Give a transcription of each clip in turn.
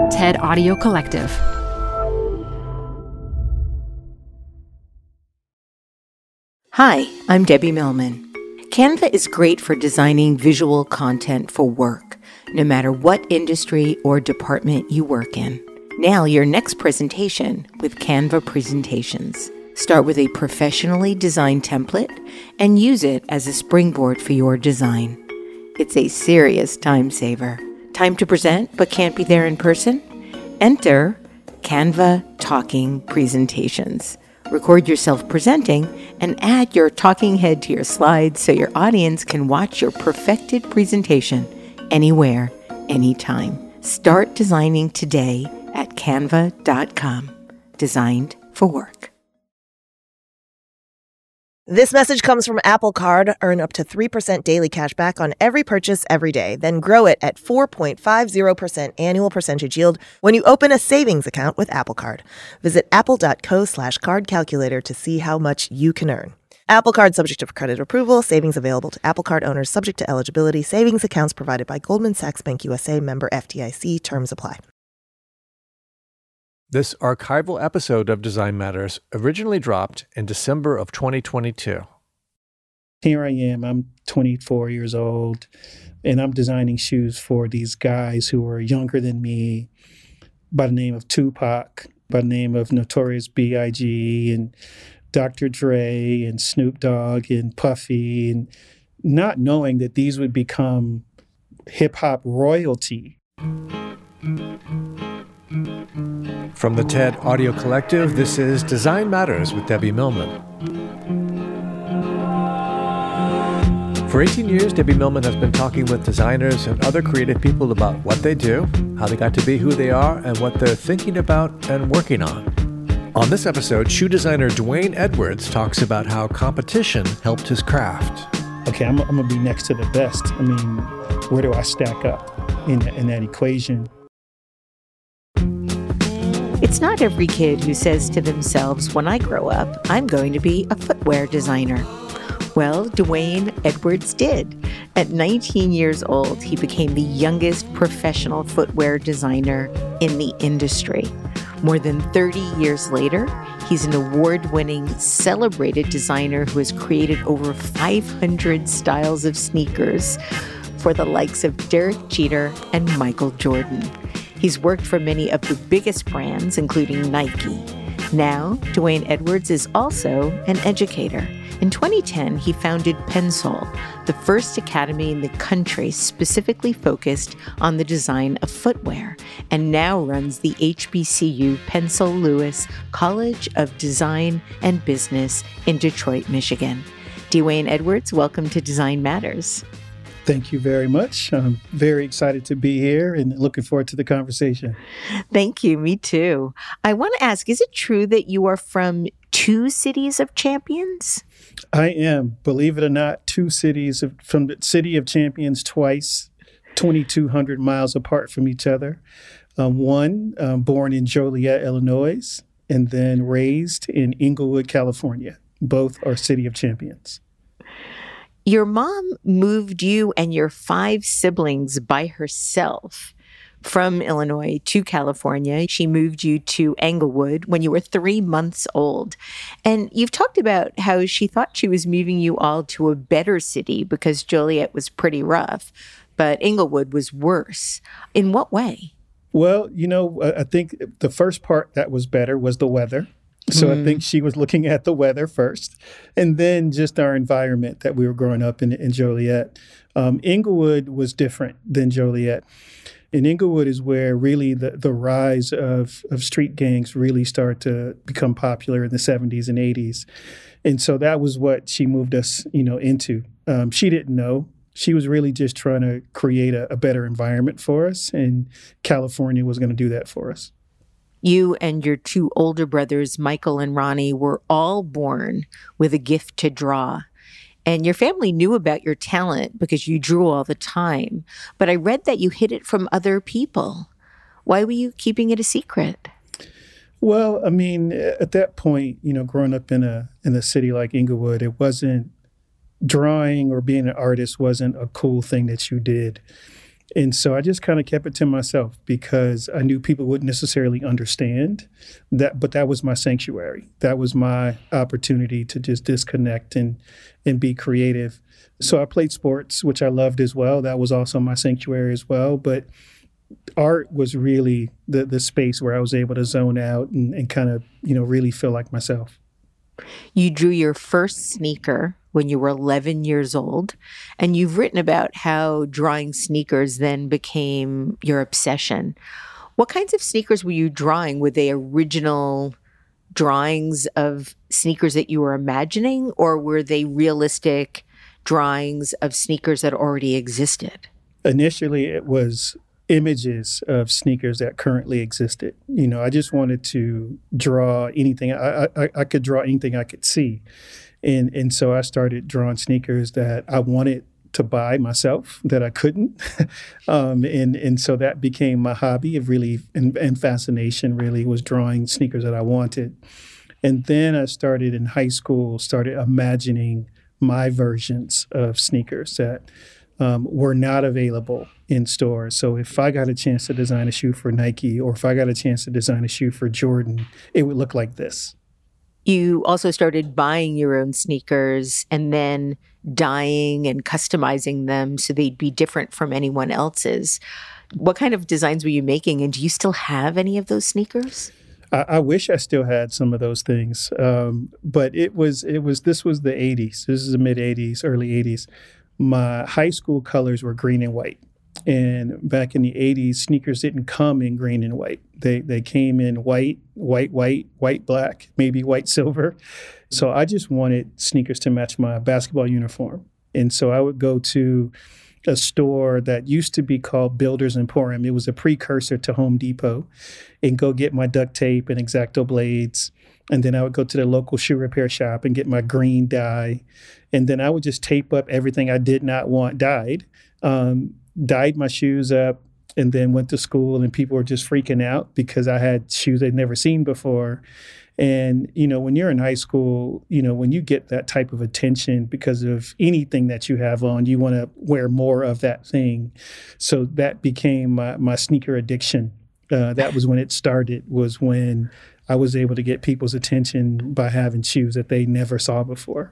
TED Audio Collective. Hi, I'm Debbie Millman. Canva is great for designing visual content for work, no matter what industry or department you work in. Nail your next presentation with Canva Presentations. Start with a professionally designed template and use it as a springboard for your design. It's a serious time saver. Time to present but can't be there in person? Enter Canva Talking Presentations. Record yourself presenting and add your talking head to your slides so your audience can watch your perfected presentation anywhere, anytime. Start designing today at canva.com. Designed for work. This message comes from Apple Card. Earn up to 3% daily cash back on every purchase every day. Then grow it at 4.50% annual percentage yield when you open a savings account with Apple Card. Visit apple.co/card calculator to see how much you can earn. Apple Card subject to credit approval. Savings available to Apple Card owners subject to eligibility. Savings accounts provided by Goldman Sachs Bank USA, member FDIC. Terms apply. This archival episode of Design Matters originally dropped in December of 2022. Here I am, I'm 24 years old, and I'm designing shoes for these guys who are younger than me by the name of Tupac, by the name of Notorious B.I.G., and Dr. Dre, and Snoop Dogg, and Puffy, and not knowing that these would become hip-hop royalty. From the TED Audio Collective, this is Design Matters with Debbie Millman. For 18 years, Debbie Millman has been talking with designers and other creative people about what they do, how they got to be who they are, and what they're thinking about and working on. On this episode, shoe designer Dwayne Edwards talks about how competition helped his craft. Okay, I'm going to be next to the best. I mean, where do I stack up in that equation? It's not every kid who says to themselves, when I grow up, I'm going to be a footwear designer. Well, Dwayne Edwards did. At 19 years old, he became the youngest professional footwear designer in the industry. More than 30 years later, he's an award-winning, celebrated designer who has created over 500 styles of sneakers for the likes of Derek Jeter and Michael Jordan. He's worked for many of the biggest brands, including Nike. Now, Dwayne Edwards is also an educator. In 2010, he founded Pensole, the first academy in the country specifically focused on the design of footwear, and now runs the HBCU Pensole Lewis College of Design and Business in Detroit, Michigan. Dwayne Edwards, welcome to Design Matters. Thank you very much. I'm very excited to be here and looking forward to the conversation. Thank you. Me too. I want to ask, is it true that you are from two cities of champions? I am. Believe it or not, two cities from the city of champions twice, 2,200 miles apart from each other. One born in Joliet, Illinois, and then raised in Inglewood, California. Both are city of champions. Your mom moved you and your 5 siblings by herself from Illinois to California. She moved you to Englewood when you were 3 months old. And you've talked about how she thought she was moving you all to a better city because Joliet was pretty rough, but Englewood was worse. In what way? Well, I think the first part that was better was the weather. So I think she was looking at the weather first, and then just our environment that we were growing up in Joliet. Englewood was different than Joliet. And Englewood is where really the rise of street gangs really started to become popular in the 70s and 80s. And so that was what she moved us, into. She didn't know. She was really just trying to create a better environment for us, and California was going to do that for us. You and your 2 older brothers, Michael and Ronnie, were all born with a gift to draw. And your family knew about your talent because you drew all the time. But I read that you hid it from other people. Why were you keeping it a secret? Well, I mean, at that point, growing up in a city like Englewood, it wasn't drawing or being an artist wasn't a cool thing that you did. And so I just kind of kept it to myself because I knew people wouldn't necessarily understand that, but that was my sanctuary. That was my opportunity to just disconnect and be creative. So I played sports, which I loved as well. That was also my sanctuary as well. But art was really the space where I was able to zone out and kind of, really feel like myself. You drew your first sneaker when you were 11 years old, and you've written about how drawing sneakers then became your obsession. What kinds of sneakers were you drawing? Were they original drawings of sneakers that you were imagining, or were they realistic drawings of sneakers that already existed? Initially, it was images of sneakers that currently existed. I just wanted to draw anything. I could draw anything I could see. And so I started drawing sneakers that I wanted to buy myself that I couldn't. And so that became my hobby of really, and fascination really was drawing sneakers that I wanted. And then I started in high school, started imagining my versions of sneakers that were not available in stores. So if I got a chance to design a shoe for Nike, or if I got a chance to design a shoe for Jordan, it would look like this. You also started buying your own sneakers and then dyeing and customizing them so they'd be different from anyone else's. What kind of designs were you making, and do you still have any of those sneakers? I wish I still had some of those things, but this was the 80s. This is the mid 80s, early 80s. My high school colors were green and white. And back in the 80s, sneakers didn't come in green and white. They came in white, black, maybe white, silver. So I just wanted sneakers to match my basketball uniform. And so I would go to a store that used to be called Builders Emporium. It was a precursor to Home Depot, and go get my duct tape and X-Acto blades. And then I would go to the local shoe repair shop and get my green dye. And then I would just tape up everything I did not want dyed. Dyed my shoes up, and then went to school, and people were just freaking out because I had shoes they'd never seen before. And, when you're in high school, when you get that type of attention because of anything that you have on, you want to wear more of that thing. So that became my sneaker addiction. That was when it started, was when I was able to get people's attention by having shoes that they never saw before.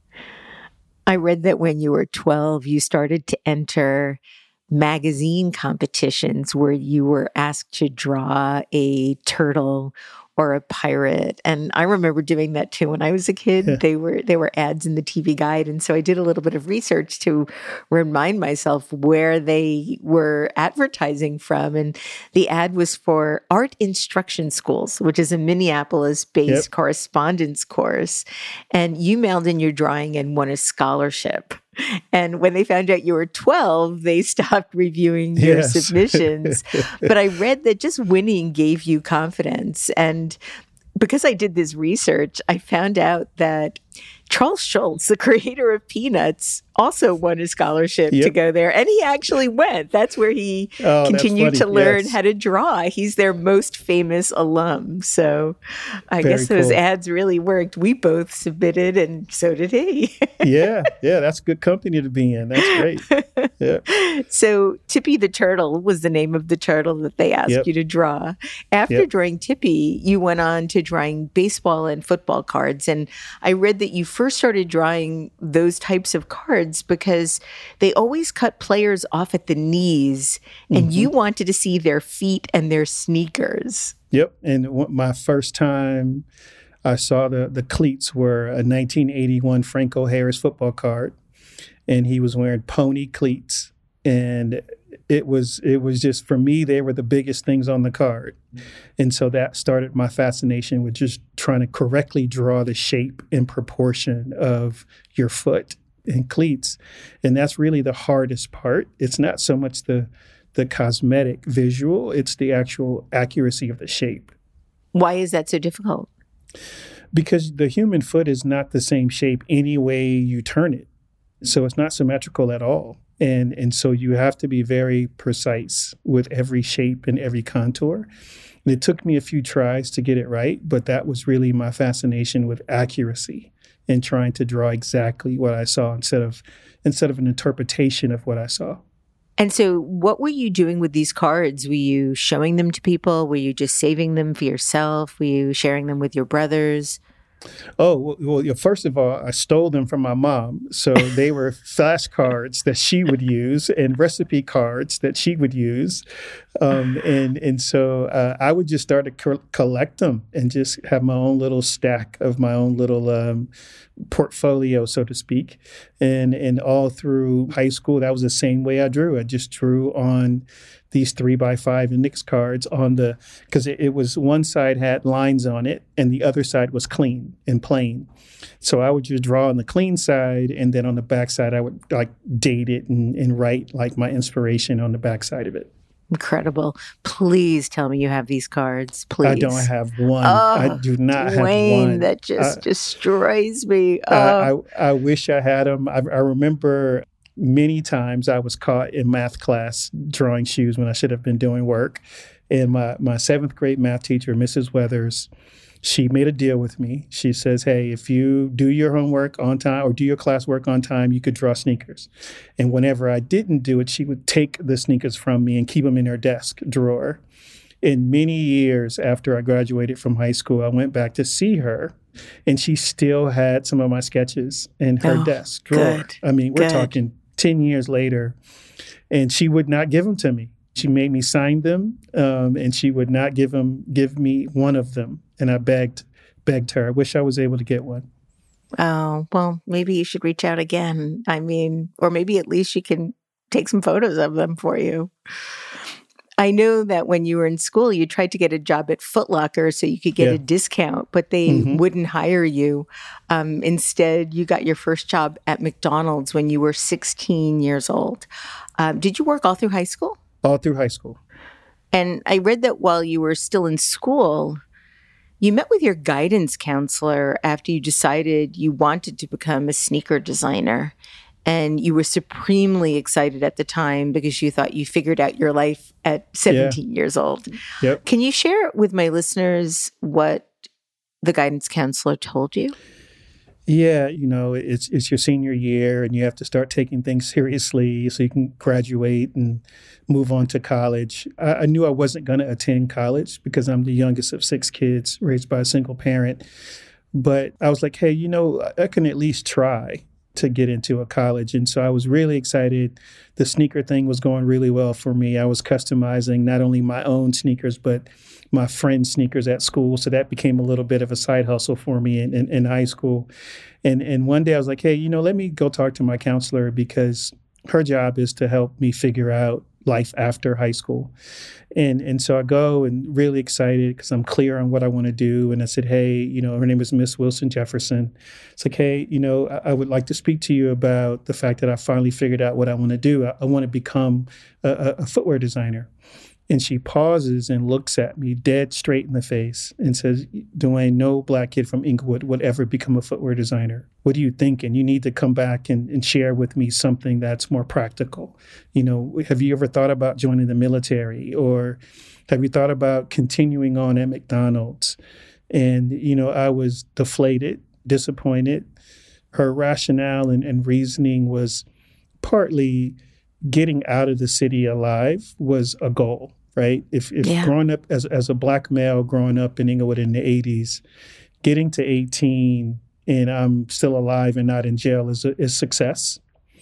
I read that when you were 12, you started to enter magazine competitions where you were asked to draw a turtle or a pirate. And I remember doing that too when I was a kid. Yeah. They were ads in the TV Guide. And so I did a little bit of research to remind myself where they were advertising from. And the ad was for Art Instruction Schools, which is a Minneapolis-based correspondence course. And you mailed in your drawing and won a scholarship. And when they found out you were 12, they stopped reviewing your submissions. But I read that just winning gave you confidence. And because I did this research, I found out that Charles Schulz, the creator of Peanuts, also won a scholarship to go there. And he actually went. That's where he continued to learn how to draw. He's their most famous alum. So I guess those ads really worked. We both submitted, and so did he. Yeah, that's good company to be in. That's great. Yeah. So Tippy the Turtle was the name of the turtle that they asked you to draw. After drawing Tippy, you went on to drawing baseball and football cards. And I read that you first started drawing those types of cards because they always cut players off at the knees, and you wanted to see their feet and their sneakers. Yep. And my first time I saw the cleats were a 1981 Franco Harris football card, and he was wearing pony cleats. And it was just, for me, they were the biggest things on the card. And so that started my fascination with just trying to correctly draw the shape and proportion of your foot in cleats. And that's really the hardest part. It's not so much the cosmetic visual, it's the actual accuracy of the shape. Why is that so difficult? Because the human foot is not the same shape any way you turn it. So it's not symmetrical at all. And so you have to be very precise with every shape and every contour. And it took me a few tries to get it right, but that was really my fascination with accuracy and trying to draw exactly what I saw instead of an interpretation of what I saw. And so what were you doing with these cards? Were you showing them to people? Were you just saving them for yourself? Were you sharing them with your brothers? Oh, well, first of all, I stole them from my mom. So they were flashcards that she would use and recipe cards that she would use. And so I would just start to collect them and just have my own little stack of my own little portfolio, so to speak. And all through high school, that was the same way I drew. I just drew on these 3x5 index cards because it was one side had lines on it and the other side was clean and plain. So I would just draw on the clean side, and then on the back side, I would like date it and write like my inspiration on the back side of it. Incredible. Please tell me you have these cards, please. I don't have one. Oh, I do not have one. That just destroys me. I wish I had them. I remember many times I was caught in math class drawing shoes when I should have been doing work. And my seventh grade math teacher, Mrs. Weathers, she made a deal with me. She says, hey, if you do your homework on time or do your classwork on time, you could draw sneakers. And whenever I didn't do it, she would take the sneakers from me and keep them in her desk drawer. And many years after I graduated from high school, I went back to see her, and she still had some of my sketches in her desk drawer. Good. I mean, we're talking 10 years later, and she would not give them to me. She made me sign them, and she would not give me one of them. And I begged her. I wish I was able to get one. Oh, well, maybe you should reach out again. I mean, or maybe at least she can take some photos of them for you. I know that when you were in school, you tried to get a job at Foot Locker so you could get a discount, but they wouldn't hire you. Instead, you got your first job at McDonald's when you were 16 years old. Did you work all through high school? All through high school. And I read that while you were still in school, you met with your guidance counselor after you decided you wanted to become a sneaker designer. And you were supremely excited at the time because you thought you figured out your life at 17 years old. Yep. Can you share with my listeners what the guidance counselor told you? Yeah, it's your senior year, and you have to start taking things seriously so you can graduate and move on to college. I knew I wasn't going to attend college because I'm the youngest of 6 kids raised by a single parent. But I was like, hey, I can at least try to get into a college. And so I was really excited. The sneaker thing was going really well for me. I was customizing not only my own sneakers, but my friends' sneakers at school. So that became a little bit of a side hustle for me in high school. And one day I was like, hey, let me go talk to my counselor because her job is to help me figure out life after high school. And so I go and really excited because I'm clear on what I want to do. And I said, hey, her name is Miss Wilson Jefferson. It's like, hey, I would like to speak to you about the fact that I finally figured out what I want to do. I want to become a footwear designer. And she pauses and looks at me dead straight in the face and says, Dwayne, no Black kid from Inglewood would ever become a footwear designer. What are you thinking? You need to come back and share with me something that's more practical. Have you ever thought about joining the military, or have you thought about continuing on at McDonald's? And, I was deflated, disappointed. Her rationale and reasoning was partly getting out of the city alive was a goal, right? If growing up as a Black male, growing up in Inglewood in the 80s, getting to 18 and I'm still alive and not in jail is success.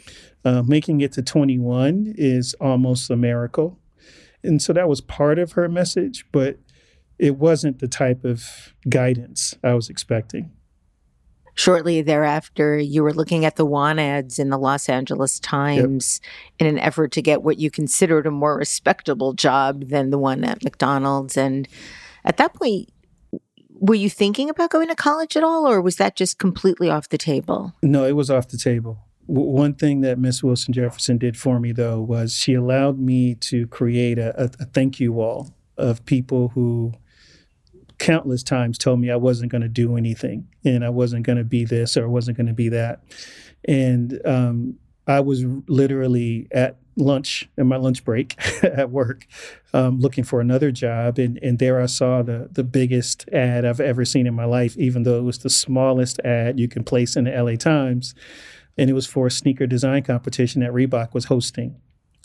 Making it to 21 is almost a miracle. And so that was part of her message, but it wasn't the type of guidance I was expecting. Shortly thereafter, you were looking at the want ads in the Los Angeles Times in an effort to get what you considered a more respectable job than the one at McDonald's. And at that point, were you thinking about going to college at all, or was that just completely off the table? No, it was off the table. One thing that Miss Wilson Jefferson did for me, though, was she allowed me to create a thank you wall of people who countless times told me I wasn't going to do anything and I wasn't going to be this or I wasn't going to be that. And I was literally at lunch, in my lunch break at work, looking for another job. And there I saw the biggest ad I've ever seen in my life, even though it was the smallest ad you can place in the LA Times. And it was for a sneaker design competition that Reebok was hosting.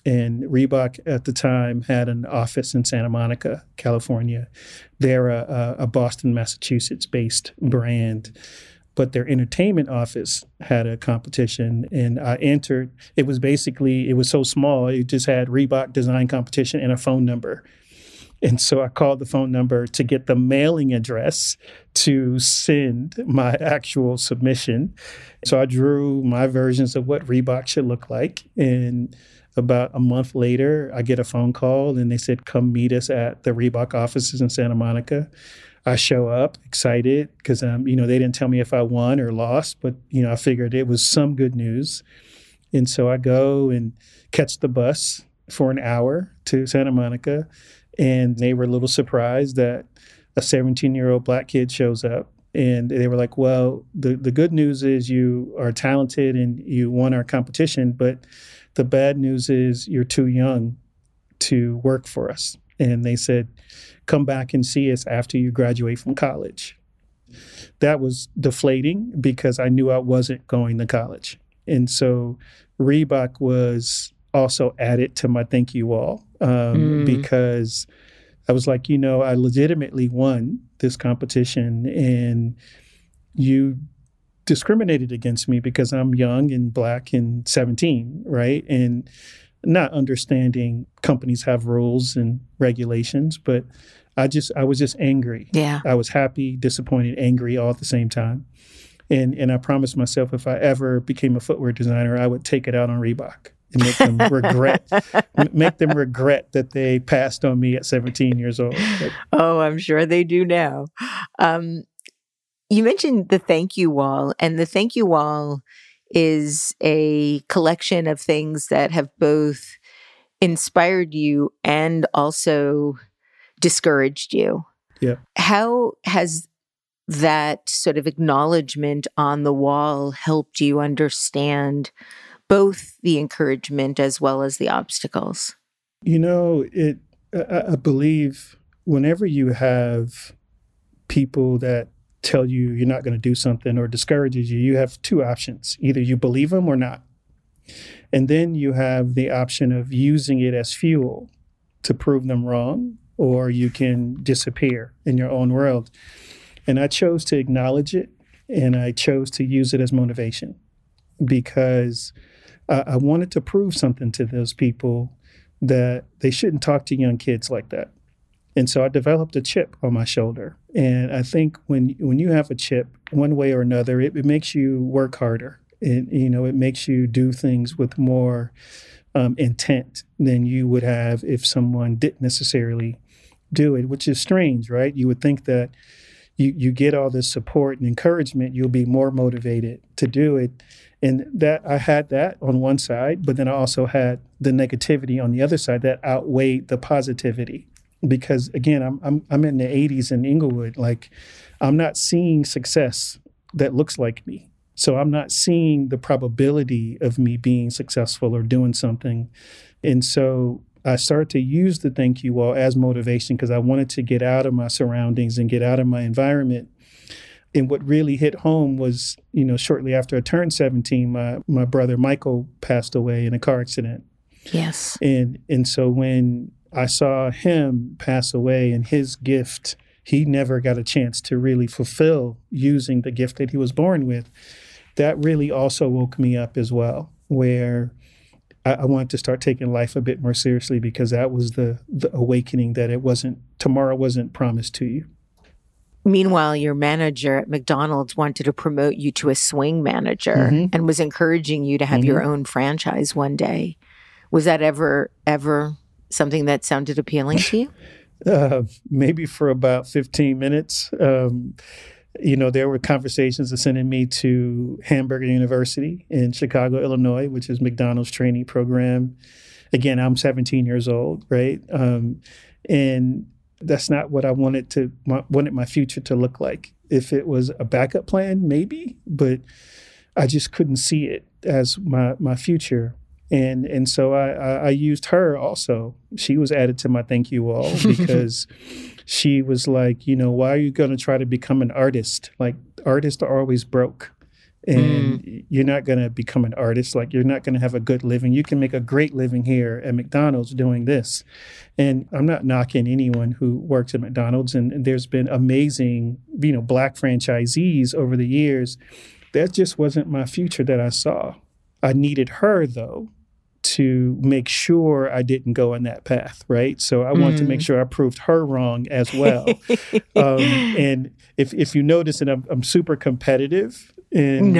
And Reebok at the time had an office in Santa Monica, California. They're a Boston, Massachusetts-based brand, but their entertainment office had a competition, and I entered. It was so small, it just had Reebok design competition and a phone number. And so I called the phone number to get the mailing address to send my actual submission. So I drew my versions of what Reebok should look like. And about a month later, I get a phone call and they said, come meet us at the Reebok offices in Santa Monica. I show up excited because, they didn't tell me if I won or lost, but, I figured it was some good news. And so I go and catch the bus for an hour to Santa Monica. And they were a little surprised that a 17-year-old Black kid shows up. And they were like, well, the good news is you are talented and you won our competition, but the bad news is you're too young to work for us. And they said, come back and see us after you graduate from college. That was deflating because I knew I wasn't going to college. And so Reebok was also added to my thank you wall because I was like, I legitimately won this competition and you discriminated against me because I'm young and Black and 17, right? And not understanding companies have rules and regulations, but I was just angry. Yeah. I was happy, disappointed, angry all at the same time. And I promised myself if I ever became a footwear designer, I would take it out on Reebok and make them regret that they passed on me at 17 years old. Oh, I'm sure they do now. You mentioned the thank you wall, and the thank you wall is a collection of things that have both inspired you and also discouraged you. Yeah. How has that sort of acknowledgement on the wall helped you understand both the encouragement as well as the obstacles? I believe whenever you have people that tell you you're not going to do something or discourages you, you have two options. Either you believe them or not. And then you have the option of using it as fuel to prove them wrong, or you can disappear in your own world. And I chose to acknowledge it, and I chose to use it as motivation because I wanted to prove something to those people that they shouldn't talk to young kids like that. And so I developed a chip on my shoulder. And I think when you have a chip, one way or another, it makes you work harder. It makes you do things with more intent than you would have if someone didn't necessarily do it, which is strange, right? You would think that you get all this support and encouragement, you'll be more motivated to do it. And that I had that on one side, but then I also had the negativity on the other side that outweighed the positivity. Because again, I'm in the 80s in Inglewood. Like, I'm not seeing success that looks like me. So I'm not seeing the probability of me being successful or doing something. And so I started to use the thank you wall as motivation because I wanted to get out of my surroundings and get out of my environment. And what really hit home was, shortly after I turned 17, my brother Michael passed away in a car accident. Yes. And so when I saw him pass away and his gift, he never got a chance to really fulfill using the gift that he was born with. That really also woke me up as well, where I wanted to start taking life a bit more seriously because that was the awakening that tomorrow wasn't promised to you. Meanwhile, your manager at McDonald's wanted to promote you to a swing manager and was encouraging you to have your own franchise one day. Was that ever something that sounded appealing to you? Maybe for about 15 minutes. There were conversations of sending me to Hamburger University in Chicago, Illinois, which is McDonald's trainee program. Again, I'm 17 years old, right? And that's not what I wanted my future to look like. If it was a backup plan, maybe, but I just couldn't see it as my future. And so I used her also. She was added to my thank you wall because she was like, why are you going to try to become an artist? Like, artists are always broke. And you're not going to become an artist. Like, you're not going to have a good living. You can make a great living here at McDonald's doing this. And I'm not knocking anyone who works at McDonald's. And there's been amazing, Black franchisees over the years. That just wasn't my future that I saw. I needed her, though, to make sure I didn't go on that path, right? So I want to make sure I proved her wrong as well. And if you notice, and I'm super competitive, and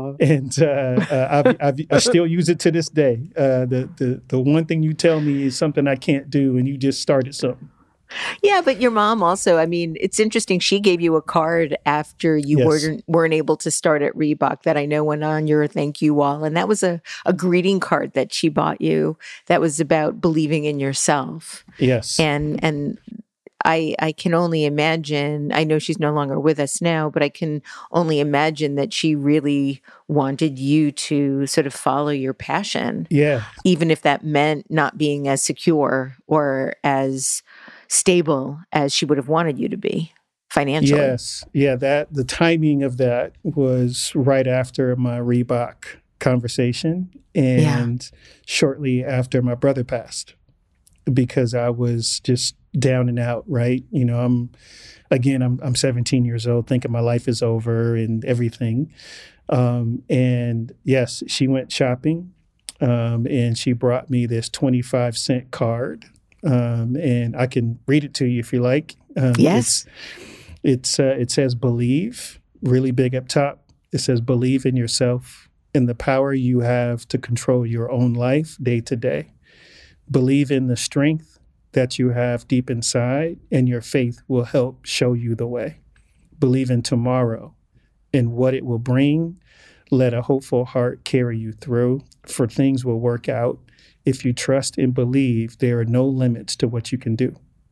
I still use it to this day. The one thing you tell me is something I can't do, and you just started something. Yeah, but your mom also, I mean, it's interesting. She gave you a card after you weren't able to start at Reebok that I know went on your thank you wall. And that was a greeting card that she bought you that was about believing in yourself. Yes. And I can only imagine, I know she's no longer with us now, but I can only imagine that she really wanted you to sort of follow your passion. Yeah. Even if that meant not being as secure or as stable as she would have wanted you to be financially. Yes. Yeah, the timing of that was right after my Reebok conversation and shortly after my brother passed, because I was just down and out, right? I'm 17 years old, thinking my life is over and everything. And yes, she went shopping and she brought me this 25-cent card. And I can read it to you if you like. Yes. It says believe, really big up top. It says believe in yourself and the power you have to control your own life day to day. Believe in the strength that you have deep inside, and your faith will help show you the way. Believe in tomorrow and what it will bring. Let a hopeful heart carry you through, for things will work out. If you trust and believe, there are no limits to what you can do.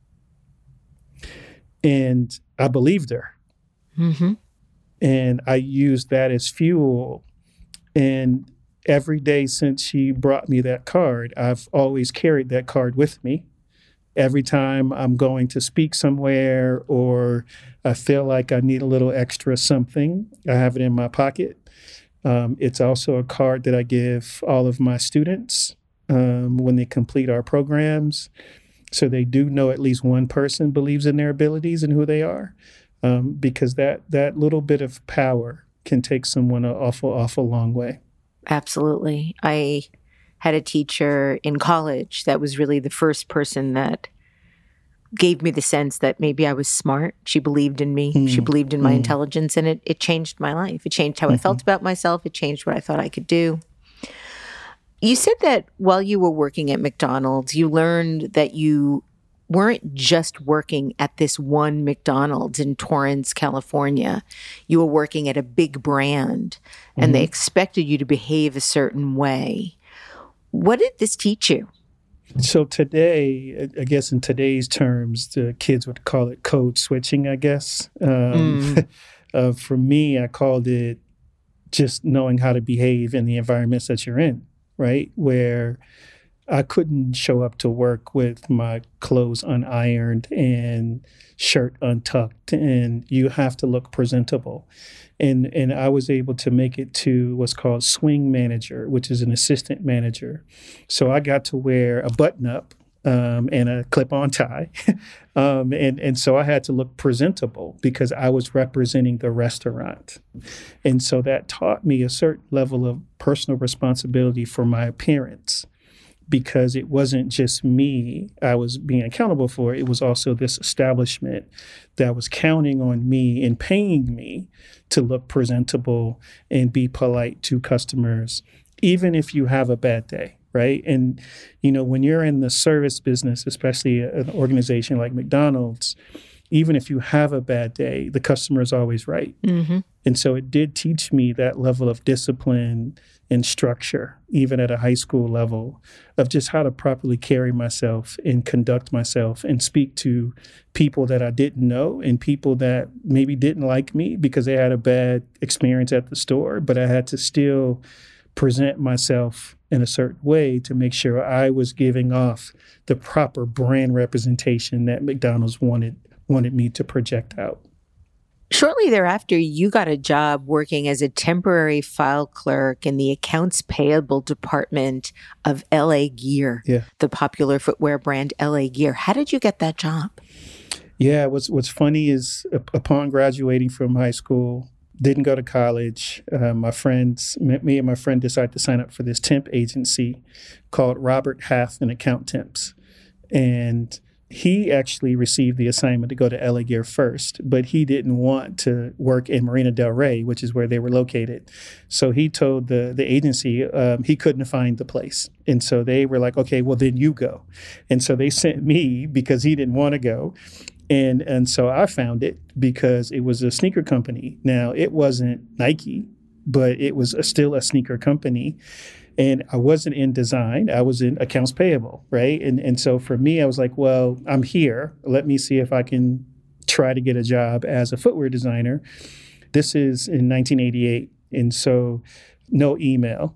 And I believed her. Mm-hmm. And I used that as fuel. And every day since she brought me that card, I've always carried that card with me. Every time I'm going to speak somewhere or I feel like I need a little extra something, I have it in my pocket. It's also a card that I give all of my students when they complete our programs. So they do know at least one person believes in their abilities and who they are, because that little bit of power can take someone an awful long way. Absolutely. I had a teacher in college that was really the first person that gave me the sense that maybe I was smart. She believed in me. She believed in my intelligence, and it changed my life. It changed how I felt about myself. It changed what I thought I could do. You said that while you were working at McDonald's, you learned that you weren't just working at this one McDonald's in Torrance, California. You were working at a big brand, and they expected you to behave a certain way. What did this teach you? So today, I guess in today's terms, the kids would call it code switching, I guess. For me, I called it just knowing how to behave in the environments that you're in. Right? Where I couldn't show up to work with my clothes unironed and shirt untucked, and you have to look presentable. And I was able to make it to what's called swing manager, which is an assistant manager. So I got to wear a button-up and a clip-on tie. And so I had to look presentable because I was representing the restaurant. And so that taught me a certain level of personal responsibility for my appearance, because it wasn't just me I was being accountable for. It was also this establishment that was counting on me and paying me to look presentable and be polite to customers, even if you have a bad day. Right. And, when you're in the service business, especially an organization like McDonald's, even if you have a bad day, the customer is always right. Mm-hmm. And so it did teach me that level of discipline and structure, even at a high school level, of just how to properly carry myself and conduct myself and speak to people that I didn't know and people that maybe didn't like me because they had a bad experience at the store, but I had to still present myself in a certain way to make sure I was giving off the proper brand representation that McDonald's wanted me to project out. Shortly thereafter, you got a job working as a temporary file clerk in the accounts payable department of LA Gear, the popular footwear brand LA Gear. How did you get that job? Yeah, what's funny is upon graduating from high school, didn't go to college. Me and my friend decided to sign up for this temp agency called Robert Half and Account Temps. And he actually received the assignment to go to LA Gear first, but he didn't want to work in Marina Del Rey, which is where they were located. So he told the agency he couldn't find the place. And so they were like, okay, well, then you go. And so they sent me because he didn't want to go. And so I found it because it was a sneaker company. Now, it wasn't Nike, but it was still a sneaker company. And I wasn't in design. I was in accounts payable, right? And so for me, I was like, well, I'm here. Let me see if I can try to get a job as a footwear designer. This is in 1988. And so no email,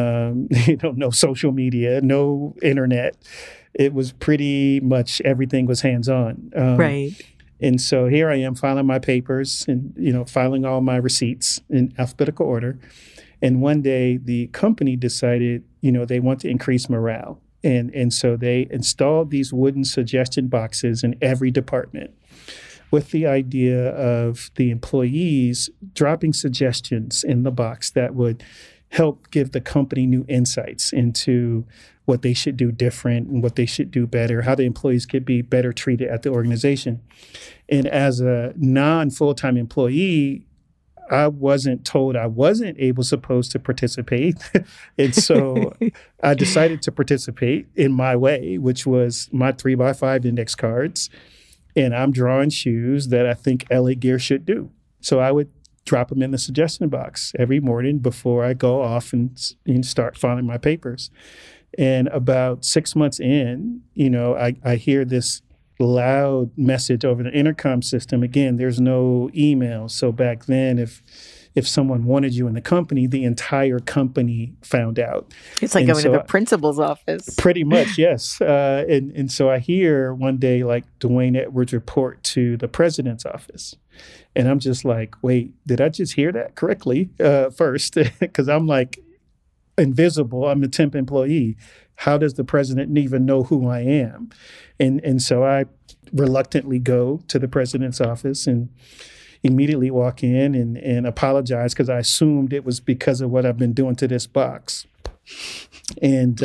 no social media, no internet. It was pretty much everything was hands-on. Right. And so here I am filing my papers and, filing all my receipts in alphabetical order. And one day the company decided, they want to increase morale. And so they installed these wooden suggestion boxes in every department with the idea of the employees dropping suggestions in the box that would help give the company new insights into what they should do different and what they should do better, how the employees could be better treated at the organization. And as a non-full-time employee, I wasn't told I wasn't supposed to participate. And so I decided to participate in my way, which was my 3x5 index cards. And I'm drawing shoes that I think LA Gear should do. So I would drop them in the suggestion box every morning before I go off and start filing my papers. And about 6 months in, I hear this loud message over the intercom system. Again, there's no email. So back then, if someone wanted you in the company, the entire company found out. It's like going to the principal's office. Pretty much, yes. And so I hear one day, like, Dwayne Edwards report to the president's office. And I'm just like, wait, did I just hear that correctly first? Because I'm like invisible. I'm a temp employee. How does the president even know who I am? And so I reluctantly go to the president's office and immediately walk in and apologize because I assumed it was because of what I've been doing to this box. And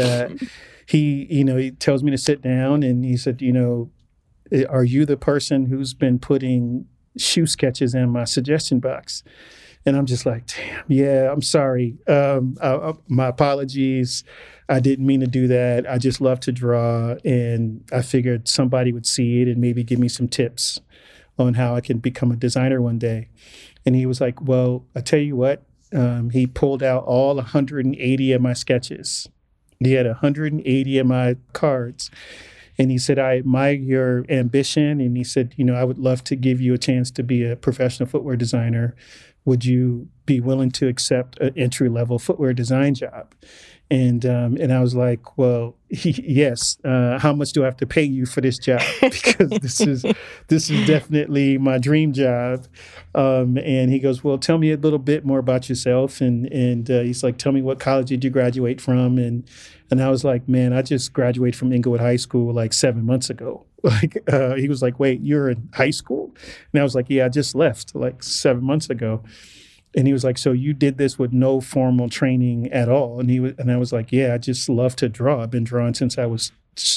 he tells me to sit down and he said, are you the person who's been putting shoe sketches in my suggestion box? And I'm just like, damn, yeah, I'm sorry. My apologies. I didn't mean to do that. I just love to draw. And I figured somebody would see it and maybe give me some tips on how I can become a designer one day. And he was like, well, I tell you what, he pulled out all 180 of my sketches. He had 180 of my cards. And he said, I admire your ambition. And he said, I would love to give you a chance to be a professional footwear designer. Would you be willing to accept an entry-level footwear design job? And I was like, well, yes. How much do I have to pay you for this job? Because this is definitely my dream job. And he goes, well, tell me a little bit more about yourself. And he's like, tell me, what college did you graduate from? And I was like, man, I just graduated from Inglewood High School like 7 months ago. He was like, wait, you're in high school? And I was like, yeah, I just left like 7 months ago. And he was like, so you did this with no formal training at all? And I was like, yeah, I just love to draw. I've been drawing since I was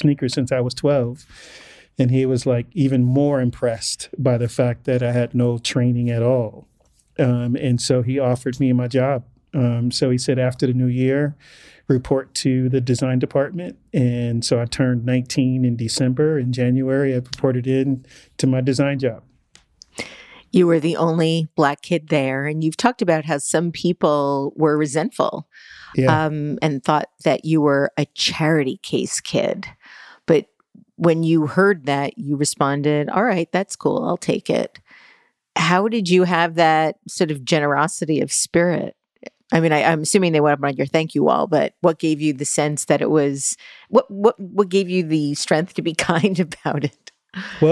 12. And he was like even more impressed by the fact that I had no training at all. And so he offered me my job. So he said, after the new year, report to the design department. And so I turned 19 in December. In January, I reported in to my design job. You were the only Black kid there. And you've talked about how some people were resentful and thought that you were a charity case kid. But when you heard that, you responded, all right, that's cool. I'll take it. How did you have that sort of generosity of spirit? I mean, I'm assuming they went up on your thank you wall, but what gave you the sense that it was, what gave you the strength to be kind about it? Well,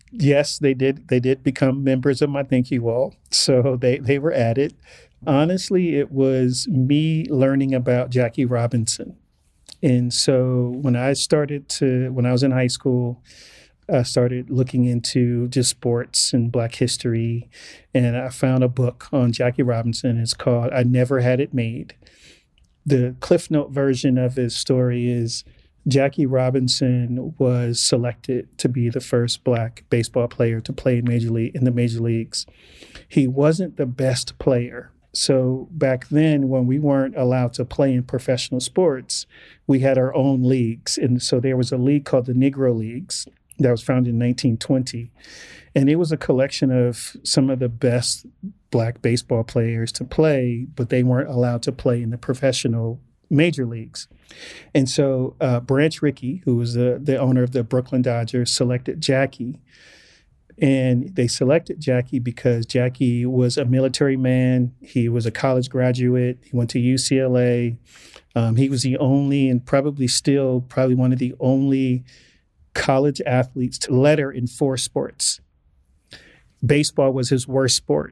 yes, they did. They did become members of my Thank You Wall. So they were added. Honestly, it was me learning about Jackie Robinson. And so when I was in high school, I started looking into just sports and Black history. And I found a book on Jackie Robinson. It's called I Never Had It Made. The Cliff Note version of his story is Jackie Robinson was selected to be the first Black baseball player to play in the major leagues. He wasn't the best player. So back then, when we weren't allowed to play in professional sports, we had our own leagues. And so there was a league called the Negro Leagues that was founded in 1920. And it was a collection of some of the best Black baseball players to play, but they weren't allowed to play in the professional major leagues. And so Branch Rickey, who was the owner of the Brooklyn Dodgers, selected Jackie. And they selected Jackie because Jackie was a military man. He was a college graduate. He went to UCLA. He was the only, and probably one of the only college athletes to letter in 4 sports. Baseball was his worst sport.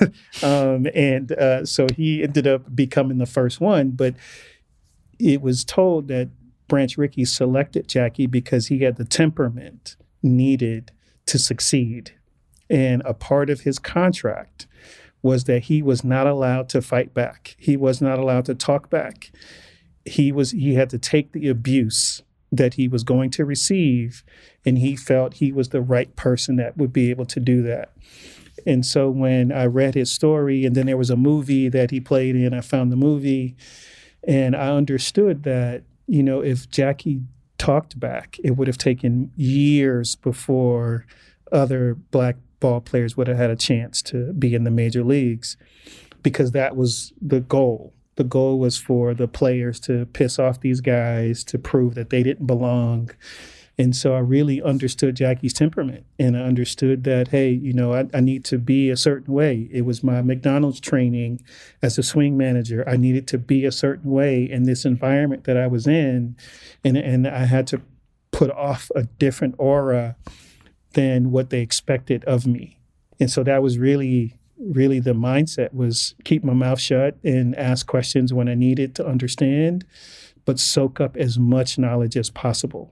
So he ended up becoming the first one. But it was told that Branch Rickey selected Jackie because he had the temperament needed to succeed. And a part of his contract was that he was not allowed to fight back. He was not allowed to talk back. He had to take the abuse that he was going to receive, and he felt he was the right person that would be able to do that. And so when I read his story, and then there was a movie that he played in, I found the movie, and I understood that, if Jackie talked back, it would have taken years before other Black ball players would have had a chance to be in the major leagues, because that was the goal. The goal was for the players to piss off these guys, to prove that they didn't belong. And so I really understood Jackie's temperament, and I understood that, hey, I need to be a certain way. It was my McDonald's training as a swing manager. I needed to be a certain way in this environment that I was in, and I had to put off a different aura than what they expected of me. And so that was really the mindset, was keep my mouth shut and ask questions when I needed to understand, but soak up as much knowledge as possible.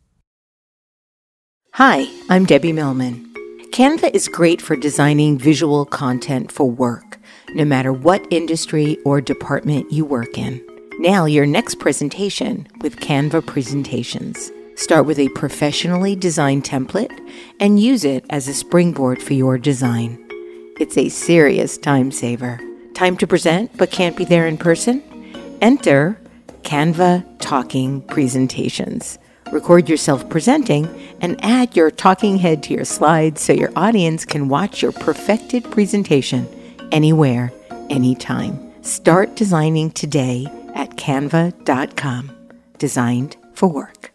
Hi, I'm Debbie Millman. Canva is great for designing visual content for work, no matter what industry or department you work in. Now your next presentation with Canva Presentations. Start with a professionally designed template and use it as a springboard for your design. It's a serious time saver. Time to present but can't be there in person? Enter Canva Talking Presentations. Record yourself presenting and add your talking head to your slides so your audience can watch your perfected presentation anywhere, anytime. Start designing today at canva.com. Designed for work.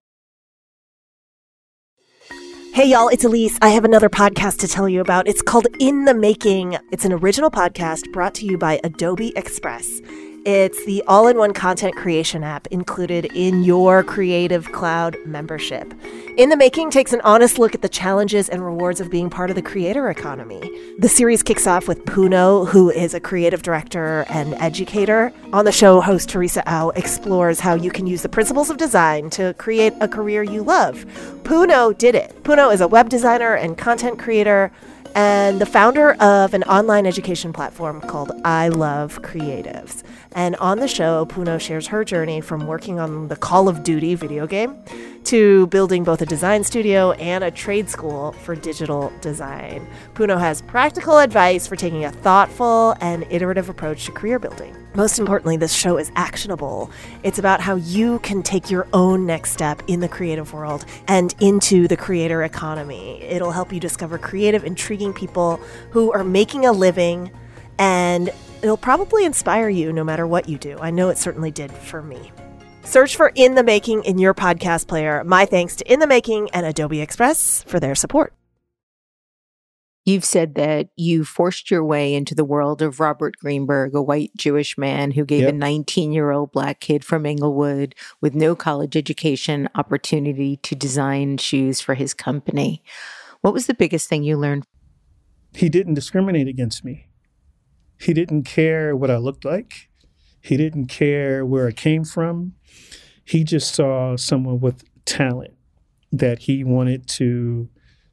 Hey y'all, it's Elise. I have another podcast to tell you about. It's called In the Making. It's an original podcast brought to you by Adobe Express. It's the all-in-one content creation app included in your Creative Cloud membership. In the Making takes an honest look at the challenges and rewards of being part of the creator economy. The series kicks off with Puno, who is a creative director and educator. On the show, host Teresa Au explores how you can use the principles of design to create a career you love. Puno did it. Puno is a web designer and content creator and the founder of an online education platform called I Love Creatives. And on the show, Puno shares her journey from working on the Call of Duty video game to building both a design studio and a trade school for digital design. Puno has practical advice for taking a thoughtful and iterative approach to career building. Most importantly, this show is actionable. It's about how you can take your own next step in the creative world and into the creator economy. It'll help you discover creative, intriguing people who are making a living, and it'll probably inspire you no matter what you do. I know it certainly did for me. Search for In the Making in your podcast player. My thanks to In the Making and Adobe Express for their support. You've said that you forced your way into the world of Robert Greenberg, a white Jewish man who gave a 19-year-old Black kid from Englewood with no college education opportunity to design shoes for his company. What was the biggest thing you learned? He didn't discriminate against me. He didn't care what I looked like. He didn't care where I came from. He just saw someone with talent that he wanted to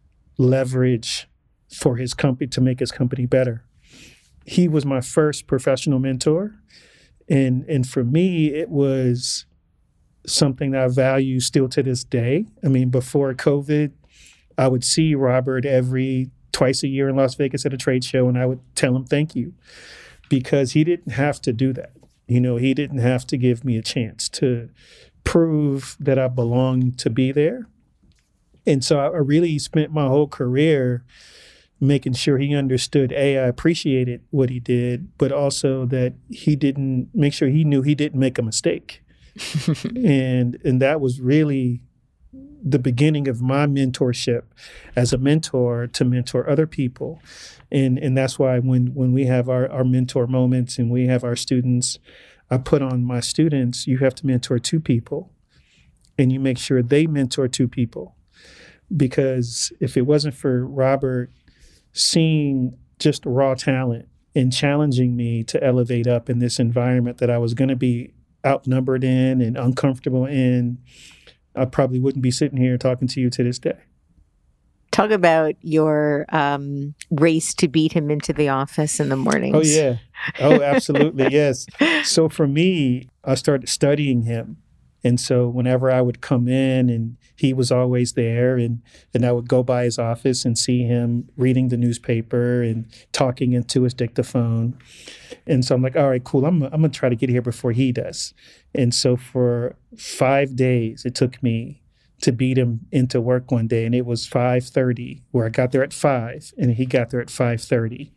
leverage for his company to make his company better. He was my first professional mentor. And for me, it was something that I value still to this day. I mean, before COVID, I would see Robert twice a year in Las Vegas at a trade show, and I would tell him thank you, because he didn't have to do that. He didn't have to give me a chance to prove that I belonged to be there. And so I really spent my whole career making sure he understood, I appreciated what he did, but also that make sure he knew he didn't make a mistake. and that was really the beginning of my mentorship as a mentor to mentor other people. And that's why when we have our mentor moments and we have our students, I put on my students, you have to mentor 2 people, and you make sure they mentor 2 people. Because if it wasn't for Robert seeing just raw talent and challenging me to elevate up in this environment that I was going to be outnumbered in and uncomfortable in, I probably wouldn't be sitting here talking to you to this day. Talk about your race to beat him into the office in the mornings. Oh, yeah. Oh, absolutely. Yes. So for me, I started studying him. And so whenever I would come in, and he was always there, and I would go by his office and see him reading the newspaper and talking into his dictaphone. And so I'm like, all right, cool. I'm going to try to get here before he does. And so for 5 days, it took me to beat him into work one day. And it was 5:30, where I got there at 5, and he got there at 5:30.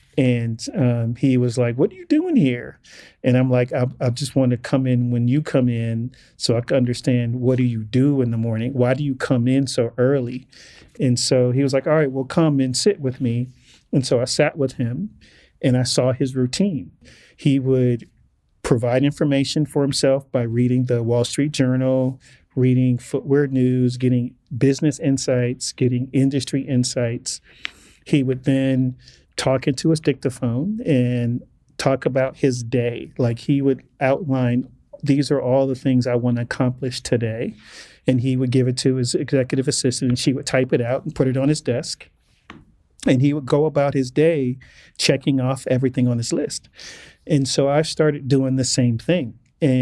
And he was like, what are you doing here? And I'm like, I just want to come in when you come in so I can understand, what do you do in the morning? Why do you come in so early? And so he was like, all right, well, come and sit with me. And so I sat with him, and I saw his routine. He would provide information for himself by reading the Wall Street Journal, reading Footwear News, getting business insights, getting industry insights. He would then talk into his dictaphone and talk about his day. Like, he would outline, these are all the things I want to accomplish today. And he would give it to his executive assistant, and she would type it out and put it on his desk. And he would go about his day checking off everything on his list. And so I started doing the same thing.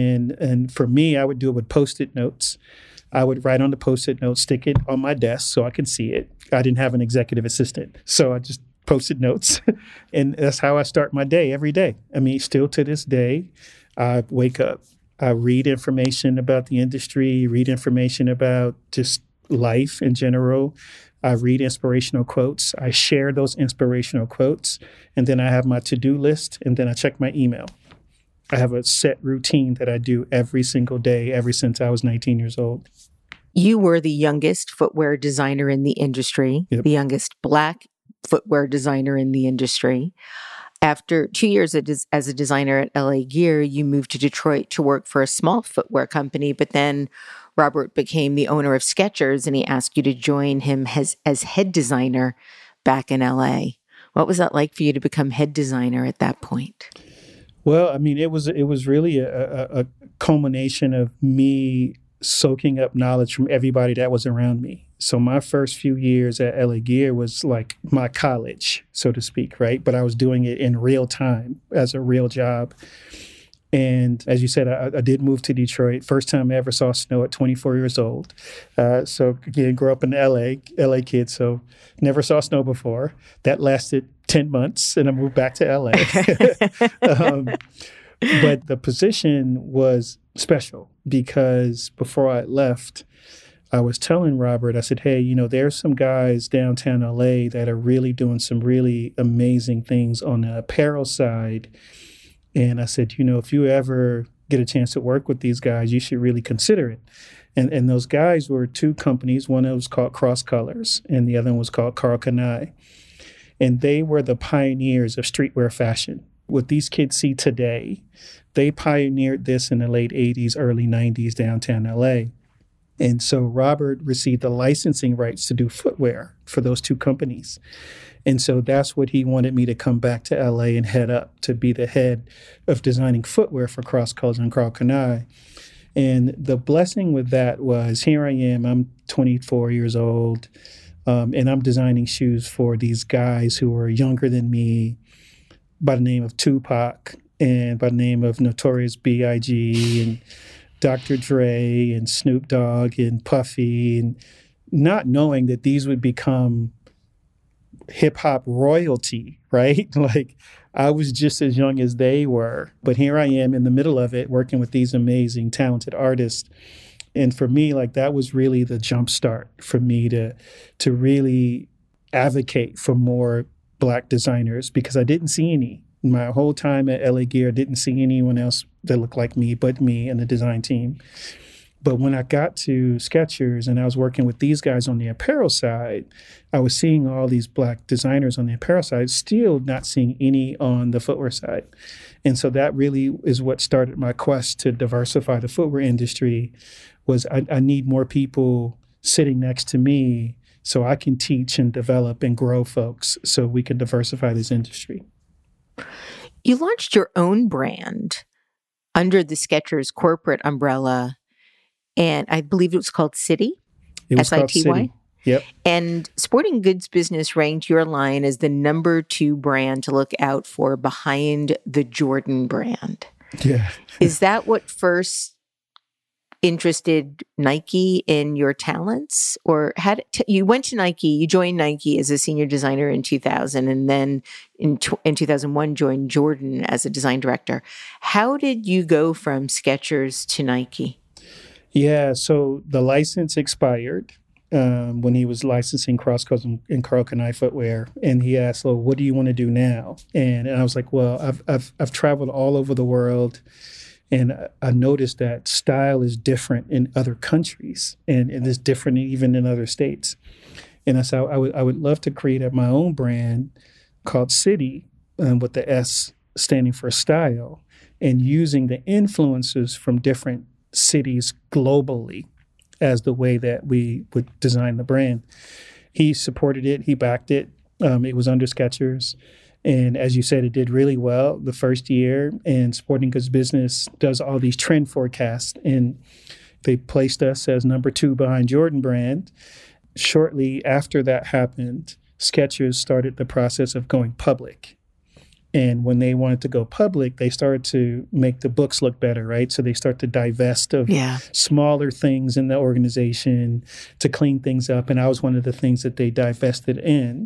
And for me, I would do it with Post-it notes. I would write on the Post-it notes, stick it on my desk so I could see it. I didn't have an executive assistant, so I just Post-it notes. And that's how I start my day every day. I mean, still to this day, I wake up, I read information about the industry, read information about just life in general. I read inspirational quotes. I share those inspirational quotes. And then I have my to-do list, and then I check my email. I have a set routine that I do every single day, ever since I was 19 years old. You were the youngest footwear designer in the industry, Yep. the youngest Black footwear designer in the industry. After 2 years as a designer at LA Gear, you moved to Detroit to work for a small footwear company, but then Robert became the owner of Skechers, and he asked you to join him as head designer back in LA. What was that like for you to become head designer at that point? Well, I mean, it was really a culmination of me soaking up knowledge from everybody that was around me. So my first few years at LA Gear was like my college, so to speak, right? But I was doing it in real time as a real job. And as you said, I did move to Detroit. First time I ever saw snow at 24 years old. So again, grew up in LA kid, so never saw snow before. That lasted 10 months, and I moved back to LA. But the position was special because before I left, I was telling Robert, I said, hey, there's some guys downtown LA that are really doing some really amazing things on the apparel side. And I said, if you ever get a chance to work with these guys, you should really consider it. And those guys were 2 companies. One was called Cross Colors, and the other one was called Karl Kani. And they were the pioneers of streetwear fashion. What these kids see today, they pioneered this in the late 80s, early 90s downtown LA. And so Robert received the licensing rights to do footwear for those two companies. And so that's what he wanted me to come back to LA and head up, to be the head of designing footwear for Cross Colors and Karl Kani. And the blessing with that was, here I am, I'm 24 years old, and I'm designing shoes for these guys who are younger than me, by the name of Tupac and by the name of Notorious B.I.G. and Dr. Dre and Snoop Dogg and Puffy, and not knowing that these would become hip hop royalty, right? Like, I was just as young as they were, but here I am in the middle of it, working with these amazing, talented artists. And for me, like, that was really the jump start for me to really advocate for more Black designers, because I didn't see any. My whole time at LA Gear, I didn't see anyone else that looked like me but me and the design team. But when I got to Skechers and I was working with these guys on the apparel side, I was seeing all these Black designers on the apparel side, still not seeing any on the footwear side. And so that really is what started my quest to diversify the footwear industry, was I need more people sitting next to me so I can teach and develop and grow folks so we can diversify this industry. You launched your own brand under the Skechers corporate umbrella, and I believe it was called City. It was called City. City. Yep. And Sporting Goods Business ranked your line as the number 2 brand to look out for behind the Jordan brand. Yeah. Is that what first interested Nike in your talents? Or you went to Nike, you joined Nike as a senior designer in 2000, and then in 2001 joined Jordan as a design director. How did you go from Skechers to Nike? Yeah, so the license expired when he was licensing Cross Colors and Karl Kani footwear, and he asked, "Well, what do you want to do now?" And I was like, "Well, I've traveled all over the world, and I noticed that style is different in other countries, and it's different even in other states." And I said, I would love to create my own brand called City, with the S standing for style, and using the influences from different cities globally as the way that we would design the brand. He supported it. He backed it. It was under Skechers. And as you said, it did really well the first year. And Sporting Goods Business does all these trend forecasts. And they placed us as number 2 behind Jordan brand. Shortly after that happened, Skechers started the process of going public. And when they wanted to go public, they started to make the books look better, right? So they start to divest of smaller things in the organization to clean things up. And I was one of the things that they divested in.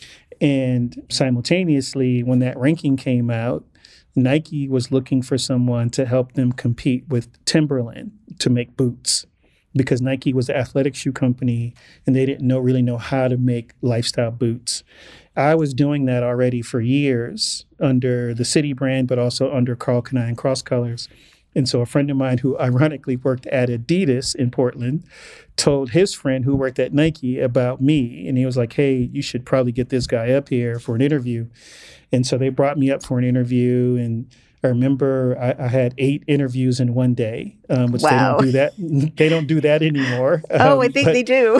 And simultaneously, when that ranking came out, Nike was looking for someone to help them compete with Timberland to make boots, because Nike was an athletic shoe company and they didn't really know how to make lifestyle boots. I was doing that already for years under the City brand, but also under Karl Kani and Cross Colors. And so a friend of mine who ironically worked at Adidas in Portland told his friend who worked at Nike about me. And he was like, "Hey, you should probably get this guy up here for an interview." And so they brought me up for an interview. And I remember I had 8 interviews in one day, which wow. They don't do that. They don't do that anymore. I think they do.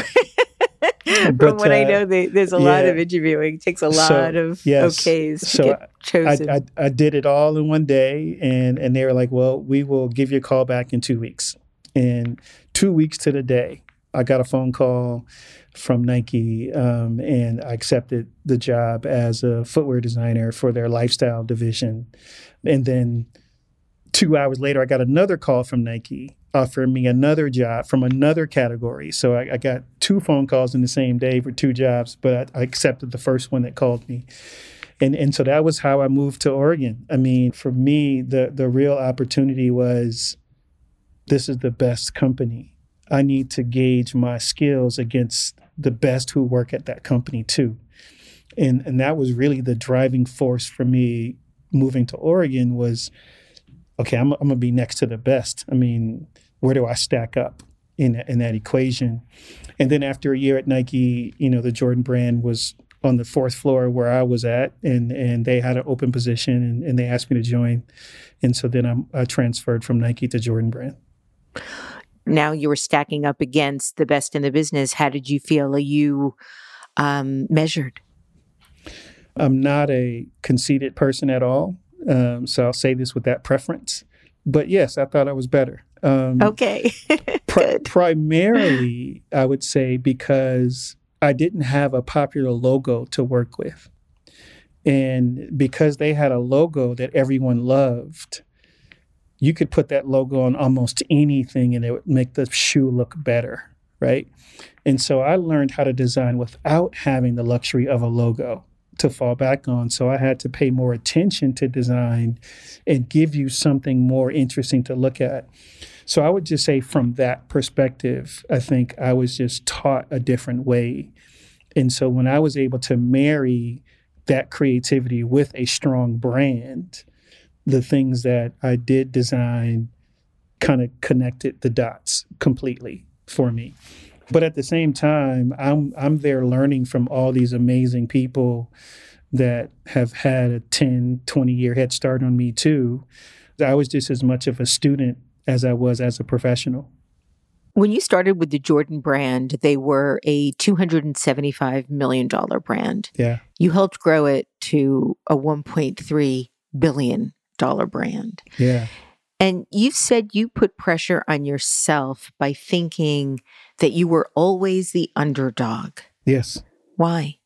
From what I know, there's a lot of interviewing. It takes a lot of okays to get chosen. I did it all in one day, and they were like, "Well, we will give you a call back in 2 weeks." And 2 weeks to the day, I got a phone call from Nike, and I accepted the job as a footwear designer for their lifestyle division. And then 2 hours later, I got another call from Nike offering me another job from another category. So I got 2 phone calls in the same day for 2 jobs, but I accepted the first one that called me. And so that was how I moved to Oregon. I mean, for me, the real opportunity was, this is the best company. I need to gauge my skills against the best who work at that company too. And that was really the driving force for me moving to Oregon was, okay, I'm going to be next to the best. I mean, where do I stack up in that equation? And then after a year at Nike, the Jordan brand was on the 4th floor where I was at, and they had an open position, and they asked me to join. And so then I transferred from Nike to Jordan brand. now you were stacking up against the best in the business. How did you feel? Are you measured? I'm not a conceited person at all. So I'll say this with that preference. But yes, I thought I was better. Okay. Good. Primarily, I would say because I didn't have a popular logo to work with. And because they had a logo that everyone loved, you could put that logo on almost anything and it would make the shoe look better, right? And so I learned how to design without having the luxury of a logo to fall back on. So I had to pay more attention to design and give you something more interesting to look at. So I would just say from that perspective, I think I was just taught a different way. And so when I was able to marry that creativity with a strong brand, the things that I did design kind of connected the dots completely for me. But at the same time, I'm there learning from all these amazing people that have had a 10, 20-year head start on me too. I was just as much of a student as I was as a professional. When you started with the Jordan brand, they were a $275 million brand. Yeah. You helped grow it to a $1.3 billion brand. Yeah. And you've said you put pressure on yourself by thinking that you were always the underdog. Yes. Why?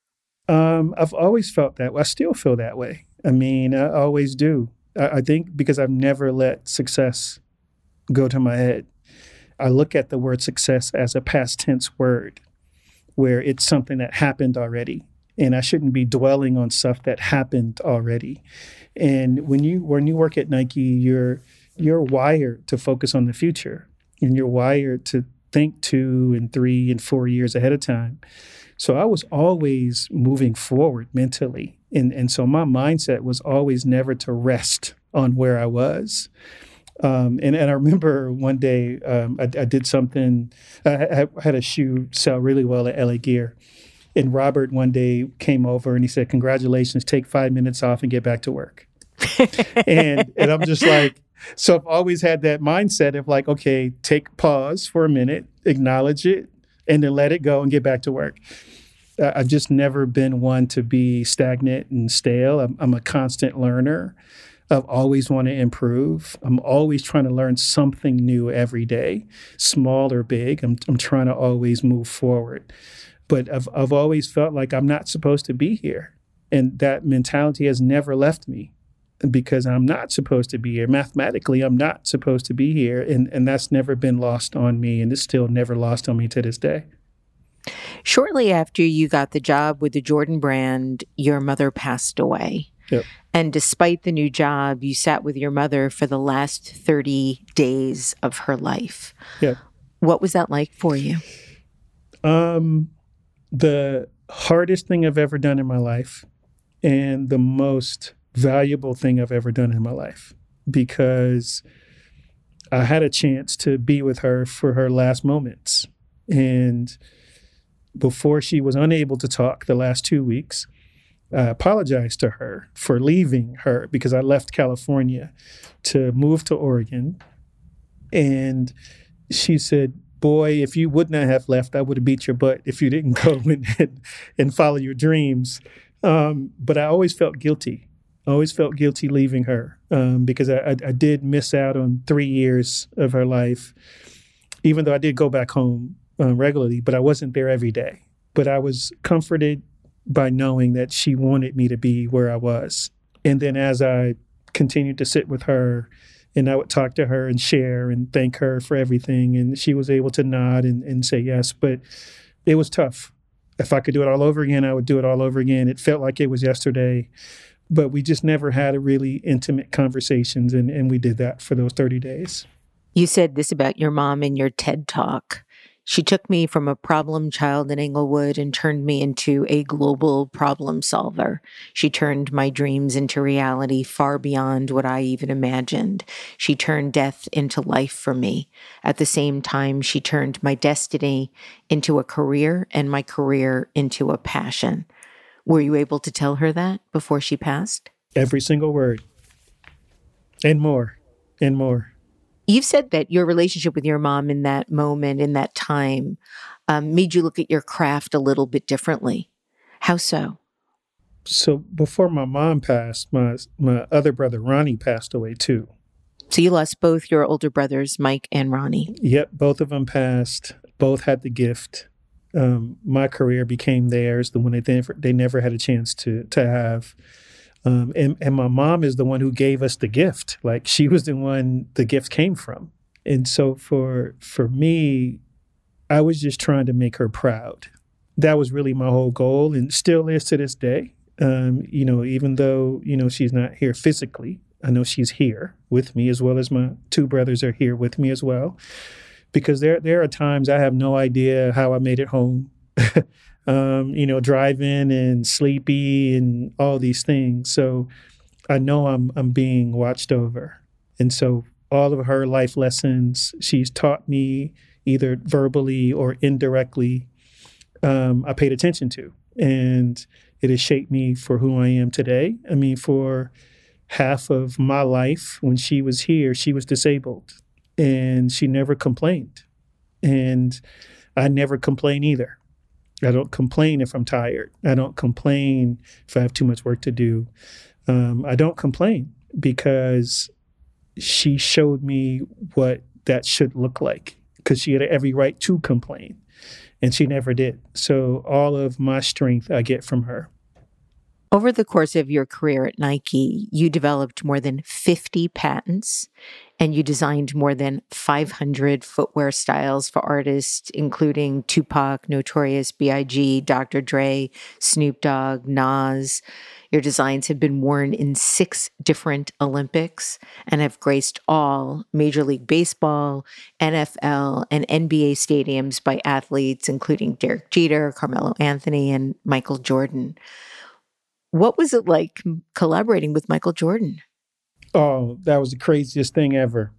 I've always felt that way. I still feel that way. I mean, I always do. I think because I've never let success go to my head. I look at the word success as a past tense word where it's something that happened already. And I shouldn't be dwelling on stuff that happened already. And when you work at Nike, you're wired to focus on the future, and you're wired to think 2 and 3 and 4 years ahead of time. So I was always moving forward mentally. And so my mindset was always never to rest on where I was. And I remember one day I did something, I had a shoe sell really well at LA Gear. And Robert one day came over and he said, "Congratulations, take 5 minutes off and get back to work." and I'm just like, so I've always had that mindset of like, okay, take pause for a minute, acknowledge it, and then let it go and get back to work. I've just never been one to be stagnant and stale. I'm a constant learner. I've always want to improve. I'm always trying to learn something new every day, small or big. I'm trying to always move forward. But I've always felt like I'm not supposed to be here. And that mentality has never left me because I'm not supposed to be here. Mathematically, I'm not supposed to be here. And that's never been lost on me. And it's still never lost on me to this day. Shortly after you got the job with the Jordan brand, your mother passed away. Yep. And despite the new job, you sat with your mother for the last 30 days of her life. Yep. What was that like for you? The hardest thing I've ever done in my life and the most valuable thing I've ever done in my life, because I had a chance to be with her for her last moments. And before she was unable to talk the last 2 weeks, I apologized to her for leaving her because I left California to move to Oregon. And she said, "Boy, if you would not have left, I would have beat your butt if you didn't go and follow your dreams." But I always felt guilty. I always felt guilty leaving her because I did miss out on 3 years of her life, even though I did go back home regularly, but I wasn't there every day. But I was comforted by knowing that she wanted me to be where I was. And then as I continued to sit with her, and I would talk to her and share and thank her for everything, and she was able to nod and say yes. But it was tough. If I could do it all over again, I would do it all over again. It felt like it was yesterday, but we just never had a really intimate conversations, and we did that for those 30 days. You said this about your mom in your TED Talk. She took me from a problem child in Englewood and turned me into a global problem solver. She turned my dreams into reality far beyond what I even imagined. She turned death into life for me. At the same time, she turned my destiny into a career and my career into a passion. Were you able to tell her that before she passed? Every single word. And more. And more. You've said that your relationship with your mom in that moment, in that time, made you look at your craft a little bit differently. How so? So before my mom passed, my other brother, Ronnie, passed away too. So you lost both your older brothers, Mike and Ronnie. Yep, both of them passed. Both had the gift. My career became theirs, the one they never had a chance to have. And my mom is the one who gave us the gift. Like, she was the one the gift came from. And so for me, I was just trying to make her proud. That was really my whole goal, and still is to this day. Even though, she's not here physically, I know she's here with me, as well as my two brothers are here with me as well. Because there are times I have no idea how I made it home. Driving and sleepy and all these things. So I know I'm being watched over. And so all of her life lessons she's taught me, either verbally or indirectly, I paid attention to. And it has shaped me for who I am today. I mean, for half of my life when she was here, she was disabled and she never complained. And I never complain either. I don't complain if I'm tired. I don't complain if I have too much work to do. I don't complain because she showed me what that should look like, because she had every right to complain, and she never did. So all of my strength I get from her. Over the course of your career at Nike, you developed more than 50 patents, and you designed more than 500 footwear styles for artists, including Tupac, Notorious B.I.G., Dr. Dre, Snoop Dogg, Nas. Your designs have been worn in 6 different Olympics and have graced all Major League Baseball, NFL, and NBA stadiums by athletes, including Derek Jeter, Carmelo Anthony, and Michael Jordan. What was it like collaborating with Michael Jordan? Oh, that was the craziest thing ever.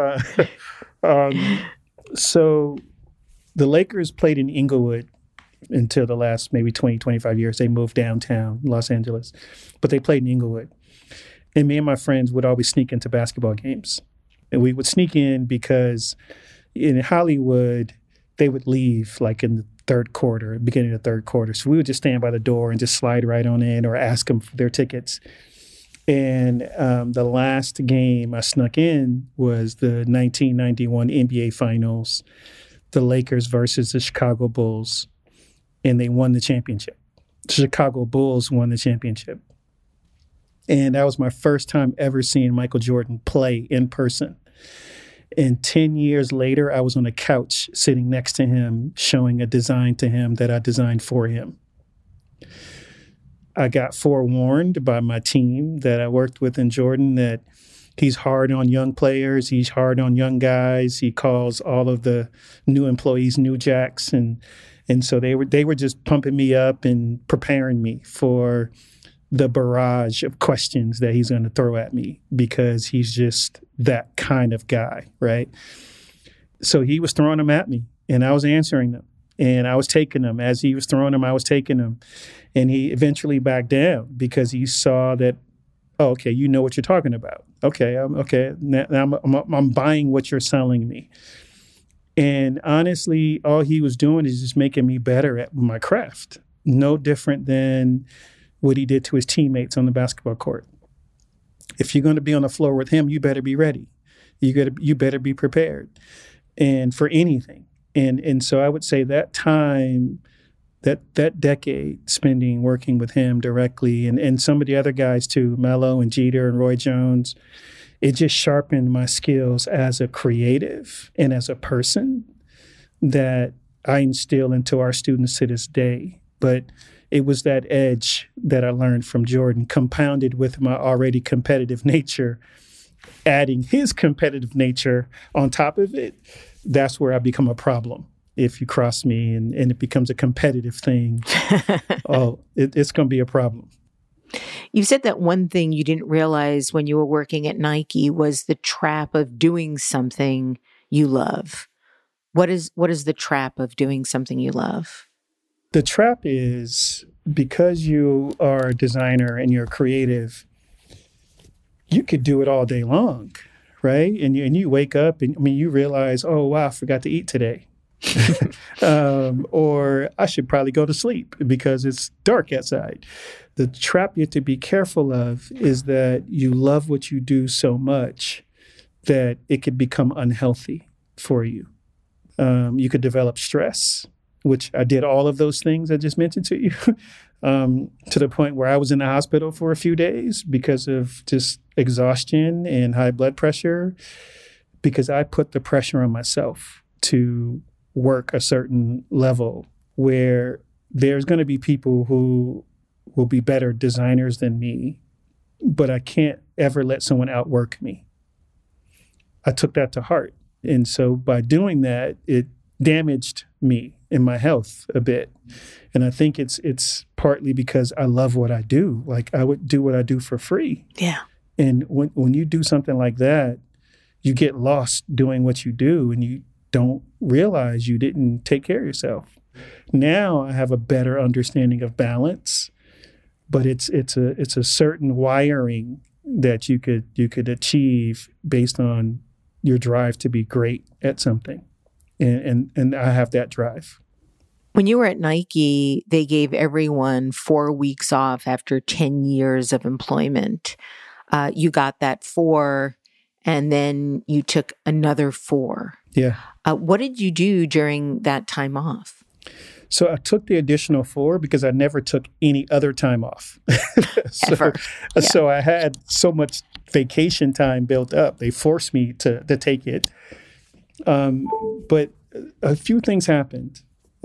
So the Lakers played in Inglewood until the last maybe 20, 25 years. They moved downtown Los Angeles, but they played in Inglewood. And me and my friends would always sneak into basketball games. And we would sneak in because in Hollywood, they would leave like in the beginning of the third quarter. So we would just stand by the door and just slide right on in or ask them for their tickets. And the last game I snuck in was the 1991 NBA Finals, the Lakers versus the Chicago Bulls, and they won the championship. The Chicago Bulls won the championship. And that was my first time ever seeing Michael Jordan play in person. And 10 years later, I was on a couch sitting next to him, showing a design to him that I designed for him. I got forewarned by my team that I worked with in Jordan that he's hard on young players. He's hard on young guys. He calls all of the new employees new jacks. And so they were just pumping me up and preparing me for the barrage of questions that he's going to throw at me, because he's just that kind of guy, right? So he was throwing them at me, and I was answering them, and I was taking them. As he was throwing them, I was taking them. And he eventually backed down because he saw that, oh, okay, you know what you're talking about. Okay, now I'm buying what you're selling me. And honestly, all he was doing is just making me better at my craft. No different than what he did to his teammates on the basketball court. If you're going to be on the floor with him, you better be ready. You better be prepared, and for anything. And so I would say that time, that decade spending working with him directly, and some of the other guys too, Melo and Jeter and Roy Jones, it just sharpened my skills as a creative and as a person that I instill into our students to this day. But it was that edge that I learned from Jordan, compounded with my already competitive nature, adding his competitive nature on top of it. That's where I become a problem. If you cross me and it becomes a competitive thing, it's going to be a problem. You said that one thing you didn't realize when you were working at Nike was the trap of doing something you love. What is the trap of doing something you love? The trap is, because you are a designer and you're creative, you could do it all day long, right? And you wake up and you realize, oh, wow, I forgot to eat today. Or I should probably go to sleep because it's dark outside. The trap you have to be careful of is that you love what you do so much that it could become unhealthy for you. You could develop stress, which I did all of those things I just mentioned to you, to the point where I was in the hospital for a few days because of just exhaustion and high blood pressure, because I put the pressure on myself to work a certain level where there's going to be people who will be better designers than me, but I can't ever let someone outwork me. I took that to heart. And so by doing that, it damaged me and my health a bit. And I think it's partly because I love what I do. Like, I would do what I do for free. Yeah. And when you do something like that, you get lost doing what you do and you don't realize you didn't take care of yourself. Now I have a better understanding of balance, but it's a certain wiring that you could achieve based on your drive to be great at something. And I have that drive. When you were at Nike, they gave everyone 4 weeks off after 10 years of employment. You got that 4, and then you took another 4. Yeah. What did you do during that time off? So I took the additional 4 because I never took any other time off. Ever. Yeah. So I had so much vacation time built up. They forced me to take it. But a few things happened.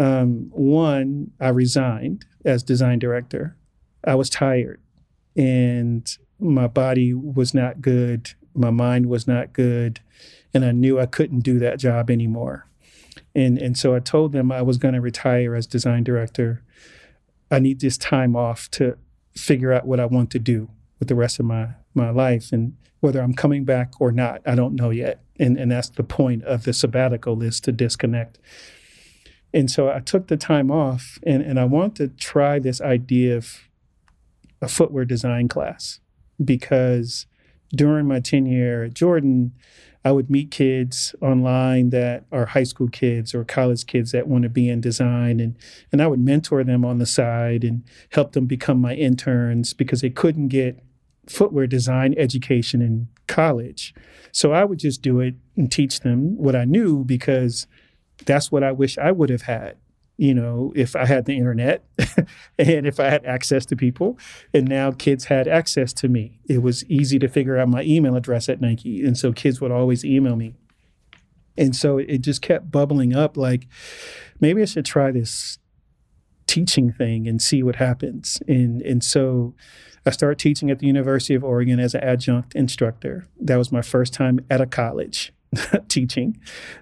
One, I resigned as design director. I was tired and my body was not good. My mind was not good. And I knew I couldn't do that job anymore. And so I told them I was going to retire as design director. I need this time off to figure out what I want to do with the rest of my life. And whether I'm coming back or not, I don't know yet. And that's the point of the sabbatical, is to disconnect. And so I took the time off and I wanted to try this idea of a footwear design class, because during my tenure at Jordan, I would meet kids online that are high school kids or college kids that want to be in design. And I would mentor them on the side and help them become my interns because they couldn't get footwear design education in college. So I would just do it and teach them what I knew, because that's what I wish I would have had, if I had the internet and if I had access to people. And now kids had access to me. It was easy to figure out my email address at Nike. And so kids would always email me. And so it just kept bubbling up, like, maybe I should try this teaching thing and see what happens. And so I started teaching at the University of Oregon as an adjunct instructor. That was my first time at a college teaching.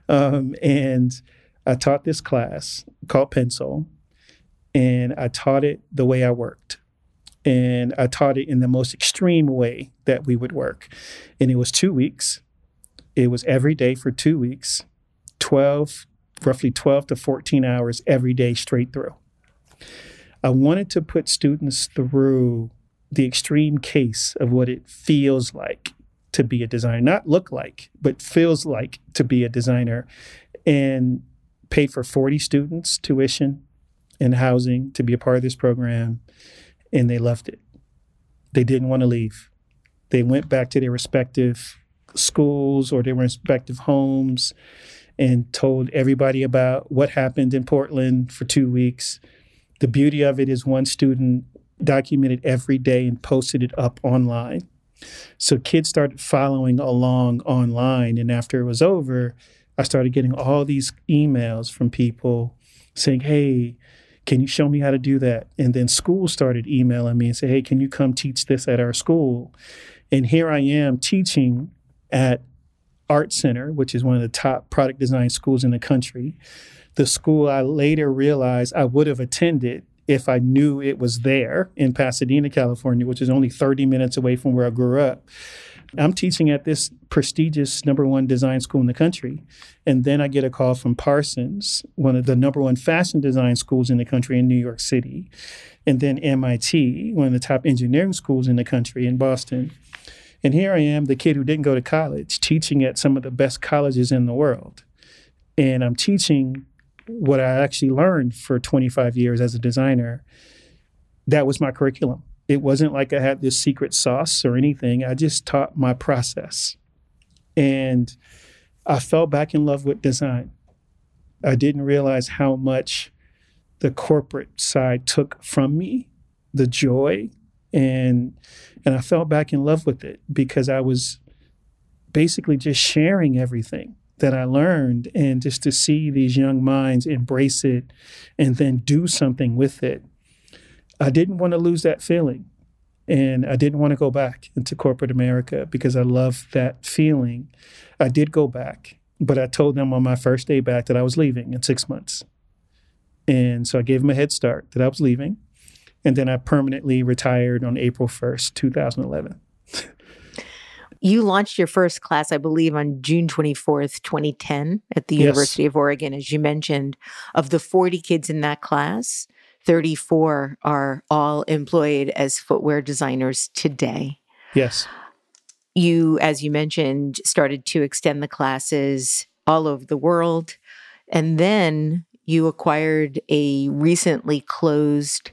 And I taught this class called Pencil, and I taught it the way I worked. And I taught it in the most extreme way that we would work. And it was 2 weeks. It was every day for 2 weeks, roughly 12 to 14 hours every day straight through. I wanted to put students through the extreme case of what it feels like to be a designer, not look like, but feels like to be a designer, and paid for 40 students tuition and housing to be a part of this program. And they loved it. They didn't want to leave. They went back to their respective schools or their respective homes and told everybody about what happened in Portland for 2 weeks. The beauty of it is one student documented every day and posted it up online. So kids started following along online. And after it was over, I started getting all these emails from people saying, hey, can you show me how to do that? And then schools started emailing me and say, hey, can you come teach this at our school? And here I am teaching at Art Center, which is one of the top product design schools in the country. The school I later realized I would have attended if I knew it was there in Pasadena, California, which is only 30 minutes away from where I grew up. I'm teaching at this prestigious #1 design school in the country. And then I get a call from Parsons, one of the #1 fashion design schools in the country in New York City. And then MIT, one of the top engineering schools in the country in Boston. And here I am, the kid who didn't go to college, teaching at some of the best colleges in the world. And I'm teaching what I actually learned for 25 years as a designer. That was my curriculum. It wasn't like I had this secret sauce or anything. I just taught my process. And I fell back in love with design. I didn't realize how much the corporate side took from me, the joy, and I fell back in love with it because I was basically just sharing everything that I learned, and just to see these young minds embrace it and then do something with it. I didn't want to lose that feeling, and I didn't want to go back into corporate America because I love that feeling. I did go back, but I told them on my first day back that I was leaving in 6 months. And so I gave them a head start that I was leaving. And then I permanently retired on April 1st, 2011. You launched your first class, I believe, on June 24th, 2010 at the University of Oregon. As you mentioned, of the 40 kids in that class, 34 are all employed as footwear designers today. Yes. You, as you mentioned, started to extend the classes all over the world. And then you acquired a recently closed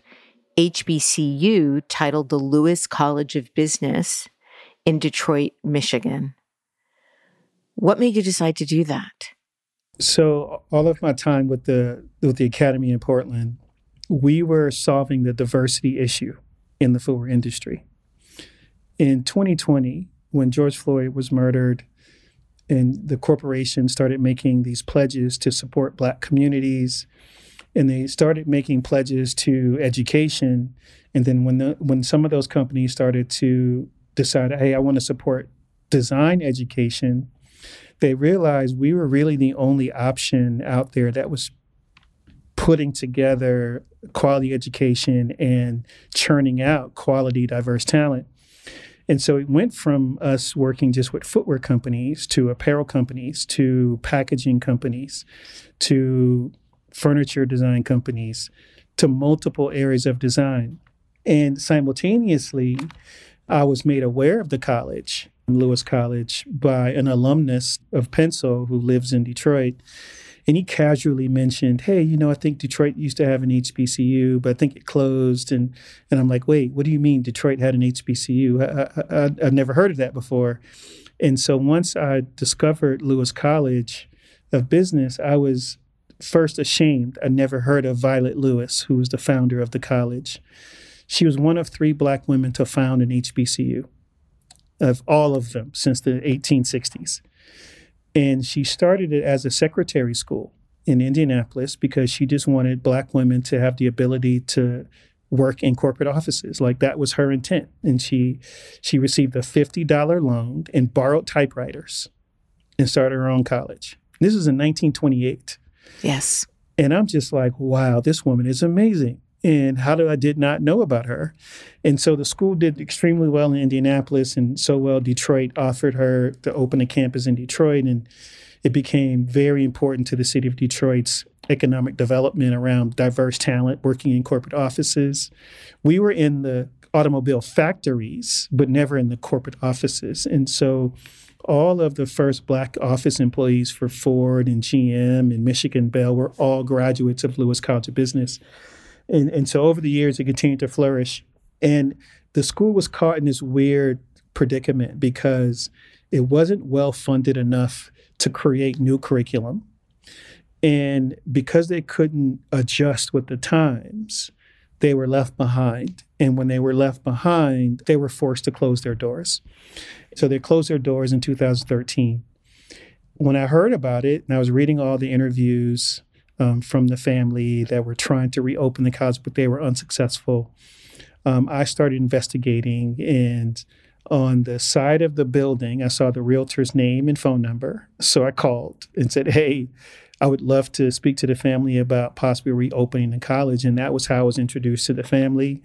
HBCU titled the Lewis College of Business in Detroit, Michigan. What made you decide to do that? So all of my time with the academy in Portland, we were solving the diversity issue in the footwear industry. In 2020, when George Floyd was murdered and the corporation started making these pledges to support Black communities, and they started making pledges to education. And then when some of those companies started to decide, hey, I want to support design education, they realized we were really the only option out there that was putting together quality education and churning out quality, diverse talent. And so it went from us working just with footwear companies to apparel companies to packaging companies to furniture design companies to multiple areas of design. And simultaneously, I was made aware of the college, Lewis College, by an alumnus of Pencil who lives in Detroit. And he casually mentioned, hey, I think Detroit used to have an HBCU, but I think it closed. And I'm like, wait, what do you mean Detroit had an HBCU? I've never heard of that before. And so once I discovered Lewis College of Business, I was first ashamed. I never heard of Violet Lewis, who was the founder of the college. She was one of 3 Black women to found an HBCU, of all of them since the 1860s. And she started it as a secretary school in Indianapolis because she just wanted Black women to have the ability to work in corporate offices. Like that was her intent. And she received a $50 loan and borrowed typewriters and started her own college. This was in 1928. Yes. And I'm just like, wow, this woman is amazing. And I did not know about her. And so the school did extremely well in Indianapolis, and so well Detroit offered her to open a campus in Detroit. And it became very important to the city of Detroit's economic development around diverse talent working in corporate offices. We were in the automobile factories, but never in the corporate offices. And so all of the first Black office employees for Ford and GM and Michigan Bell were all graduates of Lewis College of Business. And so over the years, it continued to flourish. And the school was caught in this weird predicament because it wasn't well funded enough to create new curriculum. And because they couldn't adjust with the times, they were left behind. And when they were left behind, they were forced to close their doors. So they closed their doors in 2013. When I heard about it, and I was reading all the interviews from the family that were trying to reopen the college, but they were unsuccessful, I started investigating. And on the side of the building, I saw the realtor's name and phone number. So I called and said, hey, I would love to speak to the family about possibly reopening the college. And that was how I was introduced to the family.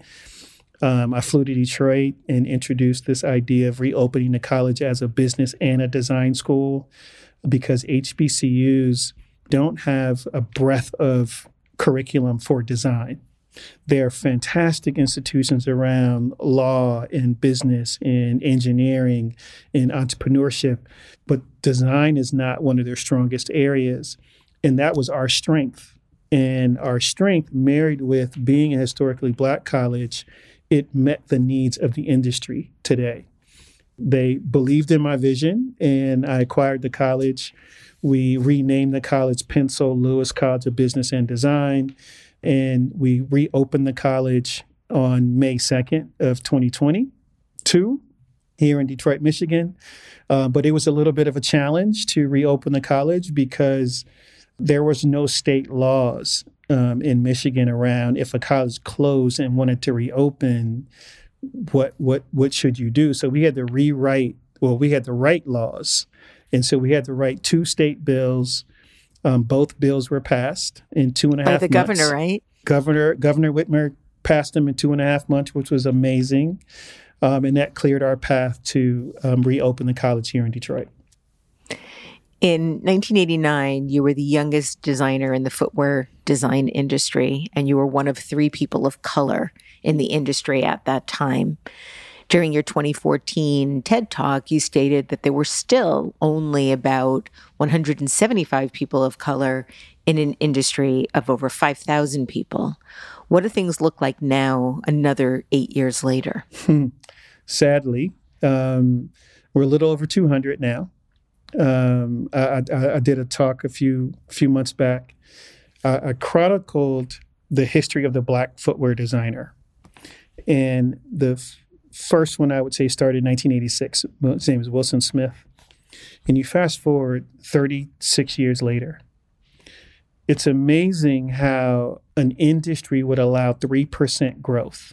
I flew to Detroit and introduced this idea of reopening the college as a business and a design school because HBCUs don't have a breadth of curriculum for design. There are fantastic institutions around law and business and engineering and entrepreneurship, but design is not one of their strongest areas. And that was our strength. And our strength, married with being a historically Black college, it met the needs of the industry today. They believed in my vision, and I acquired the college. We renamed the college Pensole Lewis College of Business and Design, and we reopened the college on May 2nd of 2022 here in Detroit, Michigan. But it was a little bit of a challenge to reopen the college because there was no state laws in Michigan around if a college closed and wanted to reopen, what should you do? So we had to we had to write laws. And so we had to write 2 state bills. Both bills were passed in 2.5 months. By the governor, right? Governor Whitmer passed them in 2.5 months, which was amazing. And that cleared our path to reopen the college here in Detroit. In 1989, you were the youngest designer in the footwear design industry, and you were one of 3 people of color in the industry at that time. During your 2014 TED Talk, you stated that there were still only about 175 people of color in an industry of over 5,000 people. What do things look like now, another 8 years later? Sadly, we're a little over 200 now. I did a talk a few months back. I chronicled the history of the Black footwear designer. And the first one I would say started in 1986. His name is Wilson Smith. And you fast forward 36 years later. It's amazing how an industry would allow 3% growth.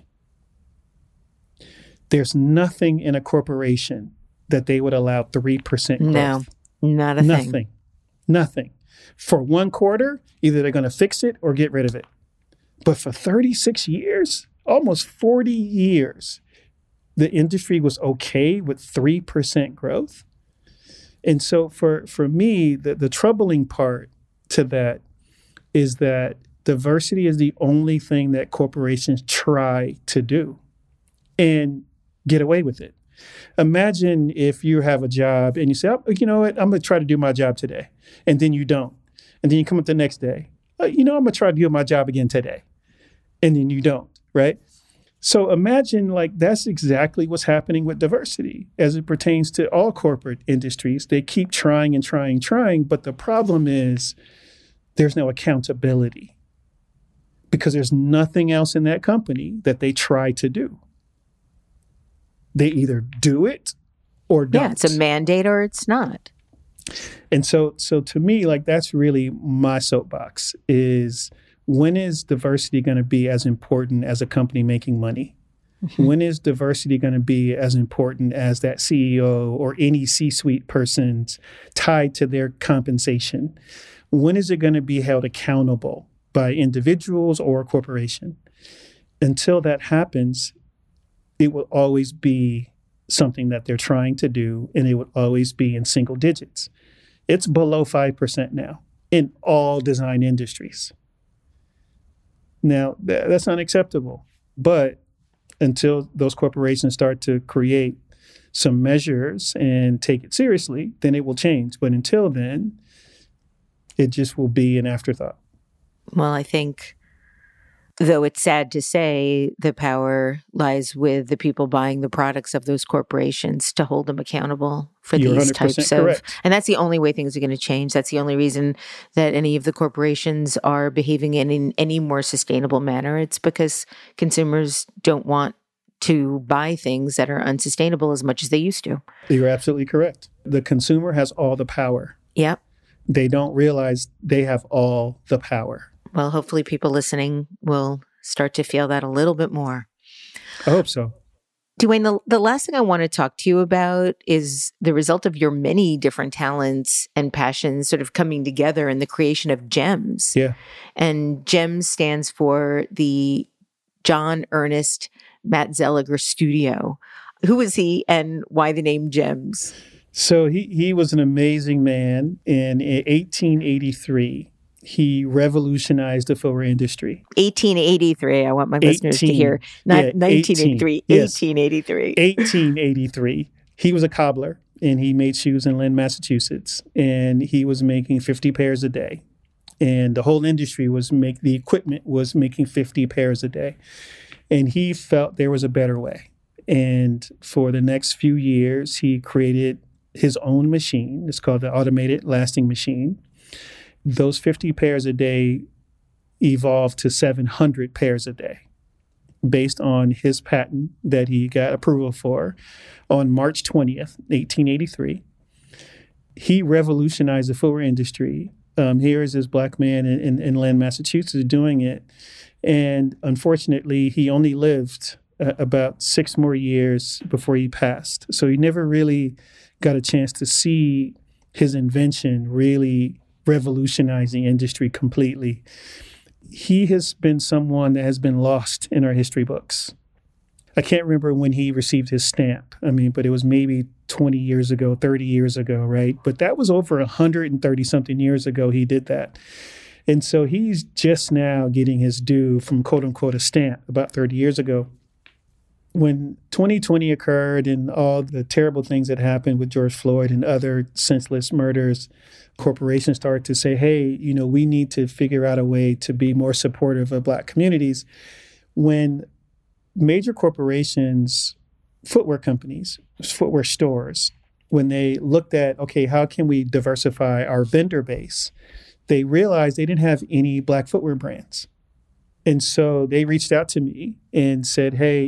There's nothing in a corporation that they would allow 3% growth. No, not a thing. Nothing. For one quarter, either they're going to fix it or get rid of it. But for 36 years, almost 40 years, the industry was okay with 3% growth. And so for me, the troubling part to that is that diversity is the only thing that corporations try to do and get away with it. Imagine if you have a job and you say, oh, you know what, I'm going to try to do my job today. And then you don't. And then you come up the next day. I'm going to try to do my job again today. And then you don't, right? So imagine that's exactly what's happening with diversity as it pertains to all corporate industries. They keep trying and trying, but the problem is there's no accountability because there's nothing else in that company that they try to do. They either do it or don't. Yeah, it's a mandate or it's not. And so to me, that's really my soapbox is when is diversity going to be as important as a company making money? Mm-hmm. When is diversity going to be as important as that CEO or any C-suite person's tied to their compensation? When is it going to be held accountable by individuals or a corporation? Until that happens, it will always be something that they're trying to do, and it would always be in single digits. It's below 5% now in all design industries. Now, that's unacceptable. But until those corporations start to create some measures and take it seriously, then it will change. But until then, it just will be an afterthought. Well, I think, though it's sad to say, the power lies with the people buying the products of those corporations to hold them accountable for these types correct. And that's the only way things are going to change. That's the only reason that any of the corporations are behaving in any more sustainable manner. It's because consumers don't want to buy things that are unsustainable as much as they used to. You're absolutely correct. The consumer has all the power. Yep. They don't realize they have all the power. Well, hopefully people listening will start to feel that a little bit more. I hope so. Dwayne, the last thing I want to talk to you about is the result of your many different talents and passions sort of coming together in the creation of GEMS. Yeah. And GEMS stands for the John Ernest Matzeliger Studio. Who was he and why the name GEMS? So he was an amazing man. In 1883, He revolutionized the footwear industry. 1883. I want my listeners to hear. Not 1983, 1883. 1883. He was a cobbler, and he made shoes in Lynn, Massachusetts, and he was making 50 pairs a day. And the whole industry the equipment was making 50 pairs a day. And he felt there was a better way. And for the next few years, he created his own machine. It's called the Automated Lasting Machine. Those 50 pairs a day evolved to 700 pairs a day based on his patent that he got approval for on March 20th, 1883. He revolutionized the footwear industry. Here is this Black man in Lynn, Massachusetts doing it. And unfortunately, he only lived about 6 more years before he passed. So he never really got a chance to see his invention really revolutionizing industry completely. He has been someone that has been lost in our history books. I can't remember when he received his stamp. But it was maybe 20 years ago, 30 years ago, right? But that was over 130 something years ago he did that. And so he's just now getting his due from quote unquote a stamp about 30 years ago. When 2020 occurred and all the terrible things that happened with George Floyd and other senseless murders, corporations started to say, hey, we need to figure out a way to be more supportive of Black communities. When major corporations, footwear companies, footwear stores, when they looked at, okay, how can we diversify our vendor base? They realized they didn't have any Black footwear brands. And so they reached out to me and said, hey,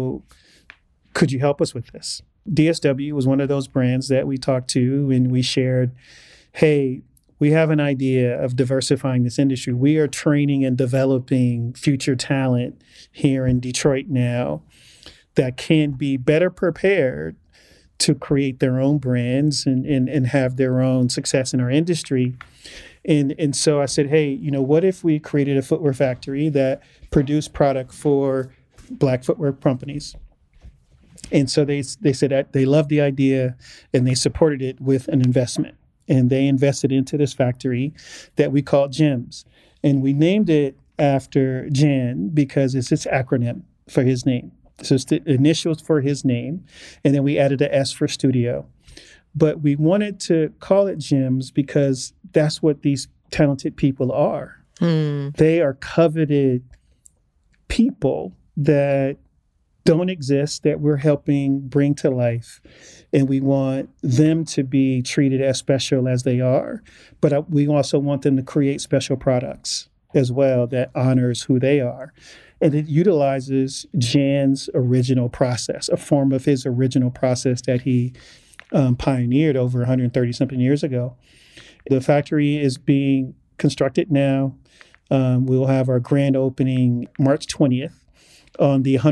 could you help us with this? DSW was one of those brands that we talked to, and we shared, hey, we have an idea of diversifying this industry. We are training and developing future talent here in Detroit now that can be better prepared to create their own brands and have their own success in our industry. And so I said, hey, what if we created a footwear factory that produced product for Black footwear companies? And so they said that they loved the idea and they supported it with an investment. And they invested into this factory that we called GEMS. And we named it after Jan because it's its acronym for his name. So it's the initials for his name. And then we added an S for studio. But we wanted to call it GEMS because that's what these talented people are. They are coveted people that don't exist, that we're helping bring to life. And we want them to be treated as special as they are. But we also want them to create special products as well that honors who they are. And it utilizes Jan's original process, a form of his original process that he pioneered over 130-something years ago. The factory is being constructed now. We'll have our grand opening March 20th. On the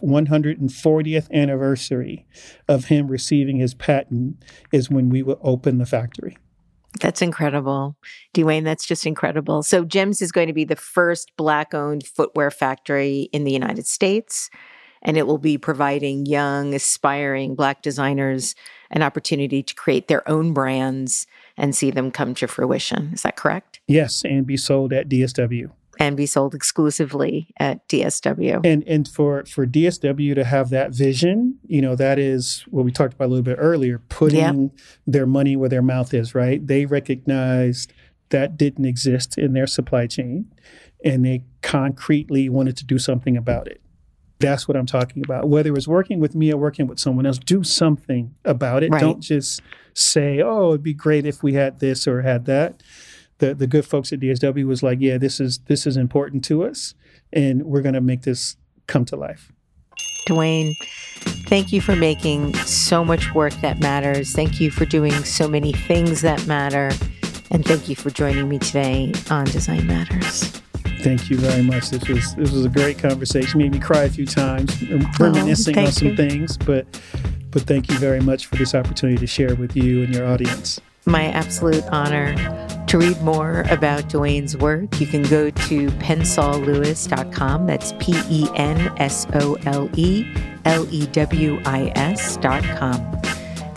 140th anniversary of him receiving his patent is when we will open the factory. That's incredible. Dwayne, that's just incredible. So GEMS is going to be the first Black-owned footwear factory in the United States, and it will be providing young, aspiring Black designers an opportunity to create their own brands and see them come to fruition. Is that correct? Yes, and be sold at DSW. And be sold exclusively at DSW. And for DSW to have that vision, that is what we talked about a little bit earlier, putting their money where their mouth is, right? They recognized that didn't exist in their supply chain, and they concretely wanted to do something about it. That's what I'm talking about. Whether it's working with me or working with someone else, do something about it. Right. Don't just say, oh, it'd be great if we had this or had that. The good folks at DSW was like, yeah, this is important to us, and we're going to make this come to life. Dwayne, thank you for making so much work that matters. Thank you for doing so many things that matter. And thank you for joining me today on Design Matters. Thank you very much. This was a great conversation. Made me cry a few times, reminiscing on some things, but thank you very much for this opportunity to share with you and your audience. My absolute honor. To read more about Dwayne's work, you can go to pensollewis.com. That's pensollewis.com.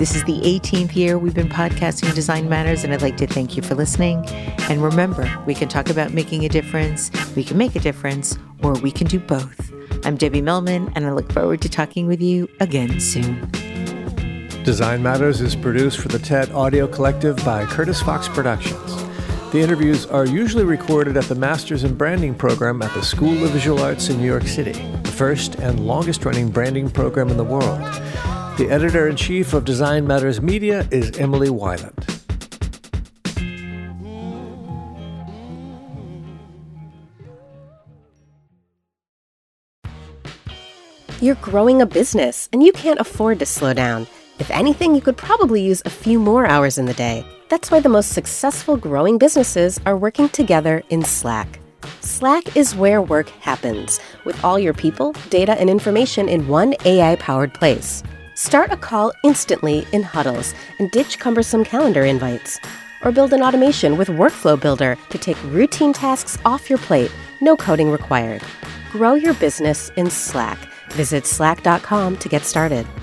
This is the 18th year we've been podcasting Design Matters, and I'd like to thank you for listening. And remember, we can talk about making a difference, we can make a difference, or we can do both. I'm Debbie Millman, and I look forward to talking with you again soon. Design Matters is produced for the TED Audio Collective by Curtis Fox Productions. The interviews are usually recorded at the Masters in Branding program at the School of Visual Arts in New York City, the first and longest-running branding program in the world. The editor-in-chief of Design Matters Media is Emily Weiland. You're growing a business, and you can't afford to slow down. If anything, you could probably use a few more hours in the day. That's why the most successful growing businesses are working together in Slack. Slack is where work happens, with all your people, data, and information in one AI-powered place. Start a call instantly in huddles and ditch cumbersome calendar invites. Or build an automation with Workflow Builder to take routine tasks off your plate, no coding required. Grow your business in Slack. Visit slack.com to get started.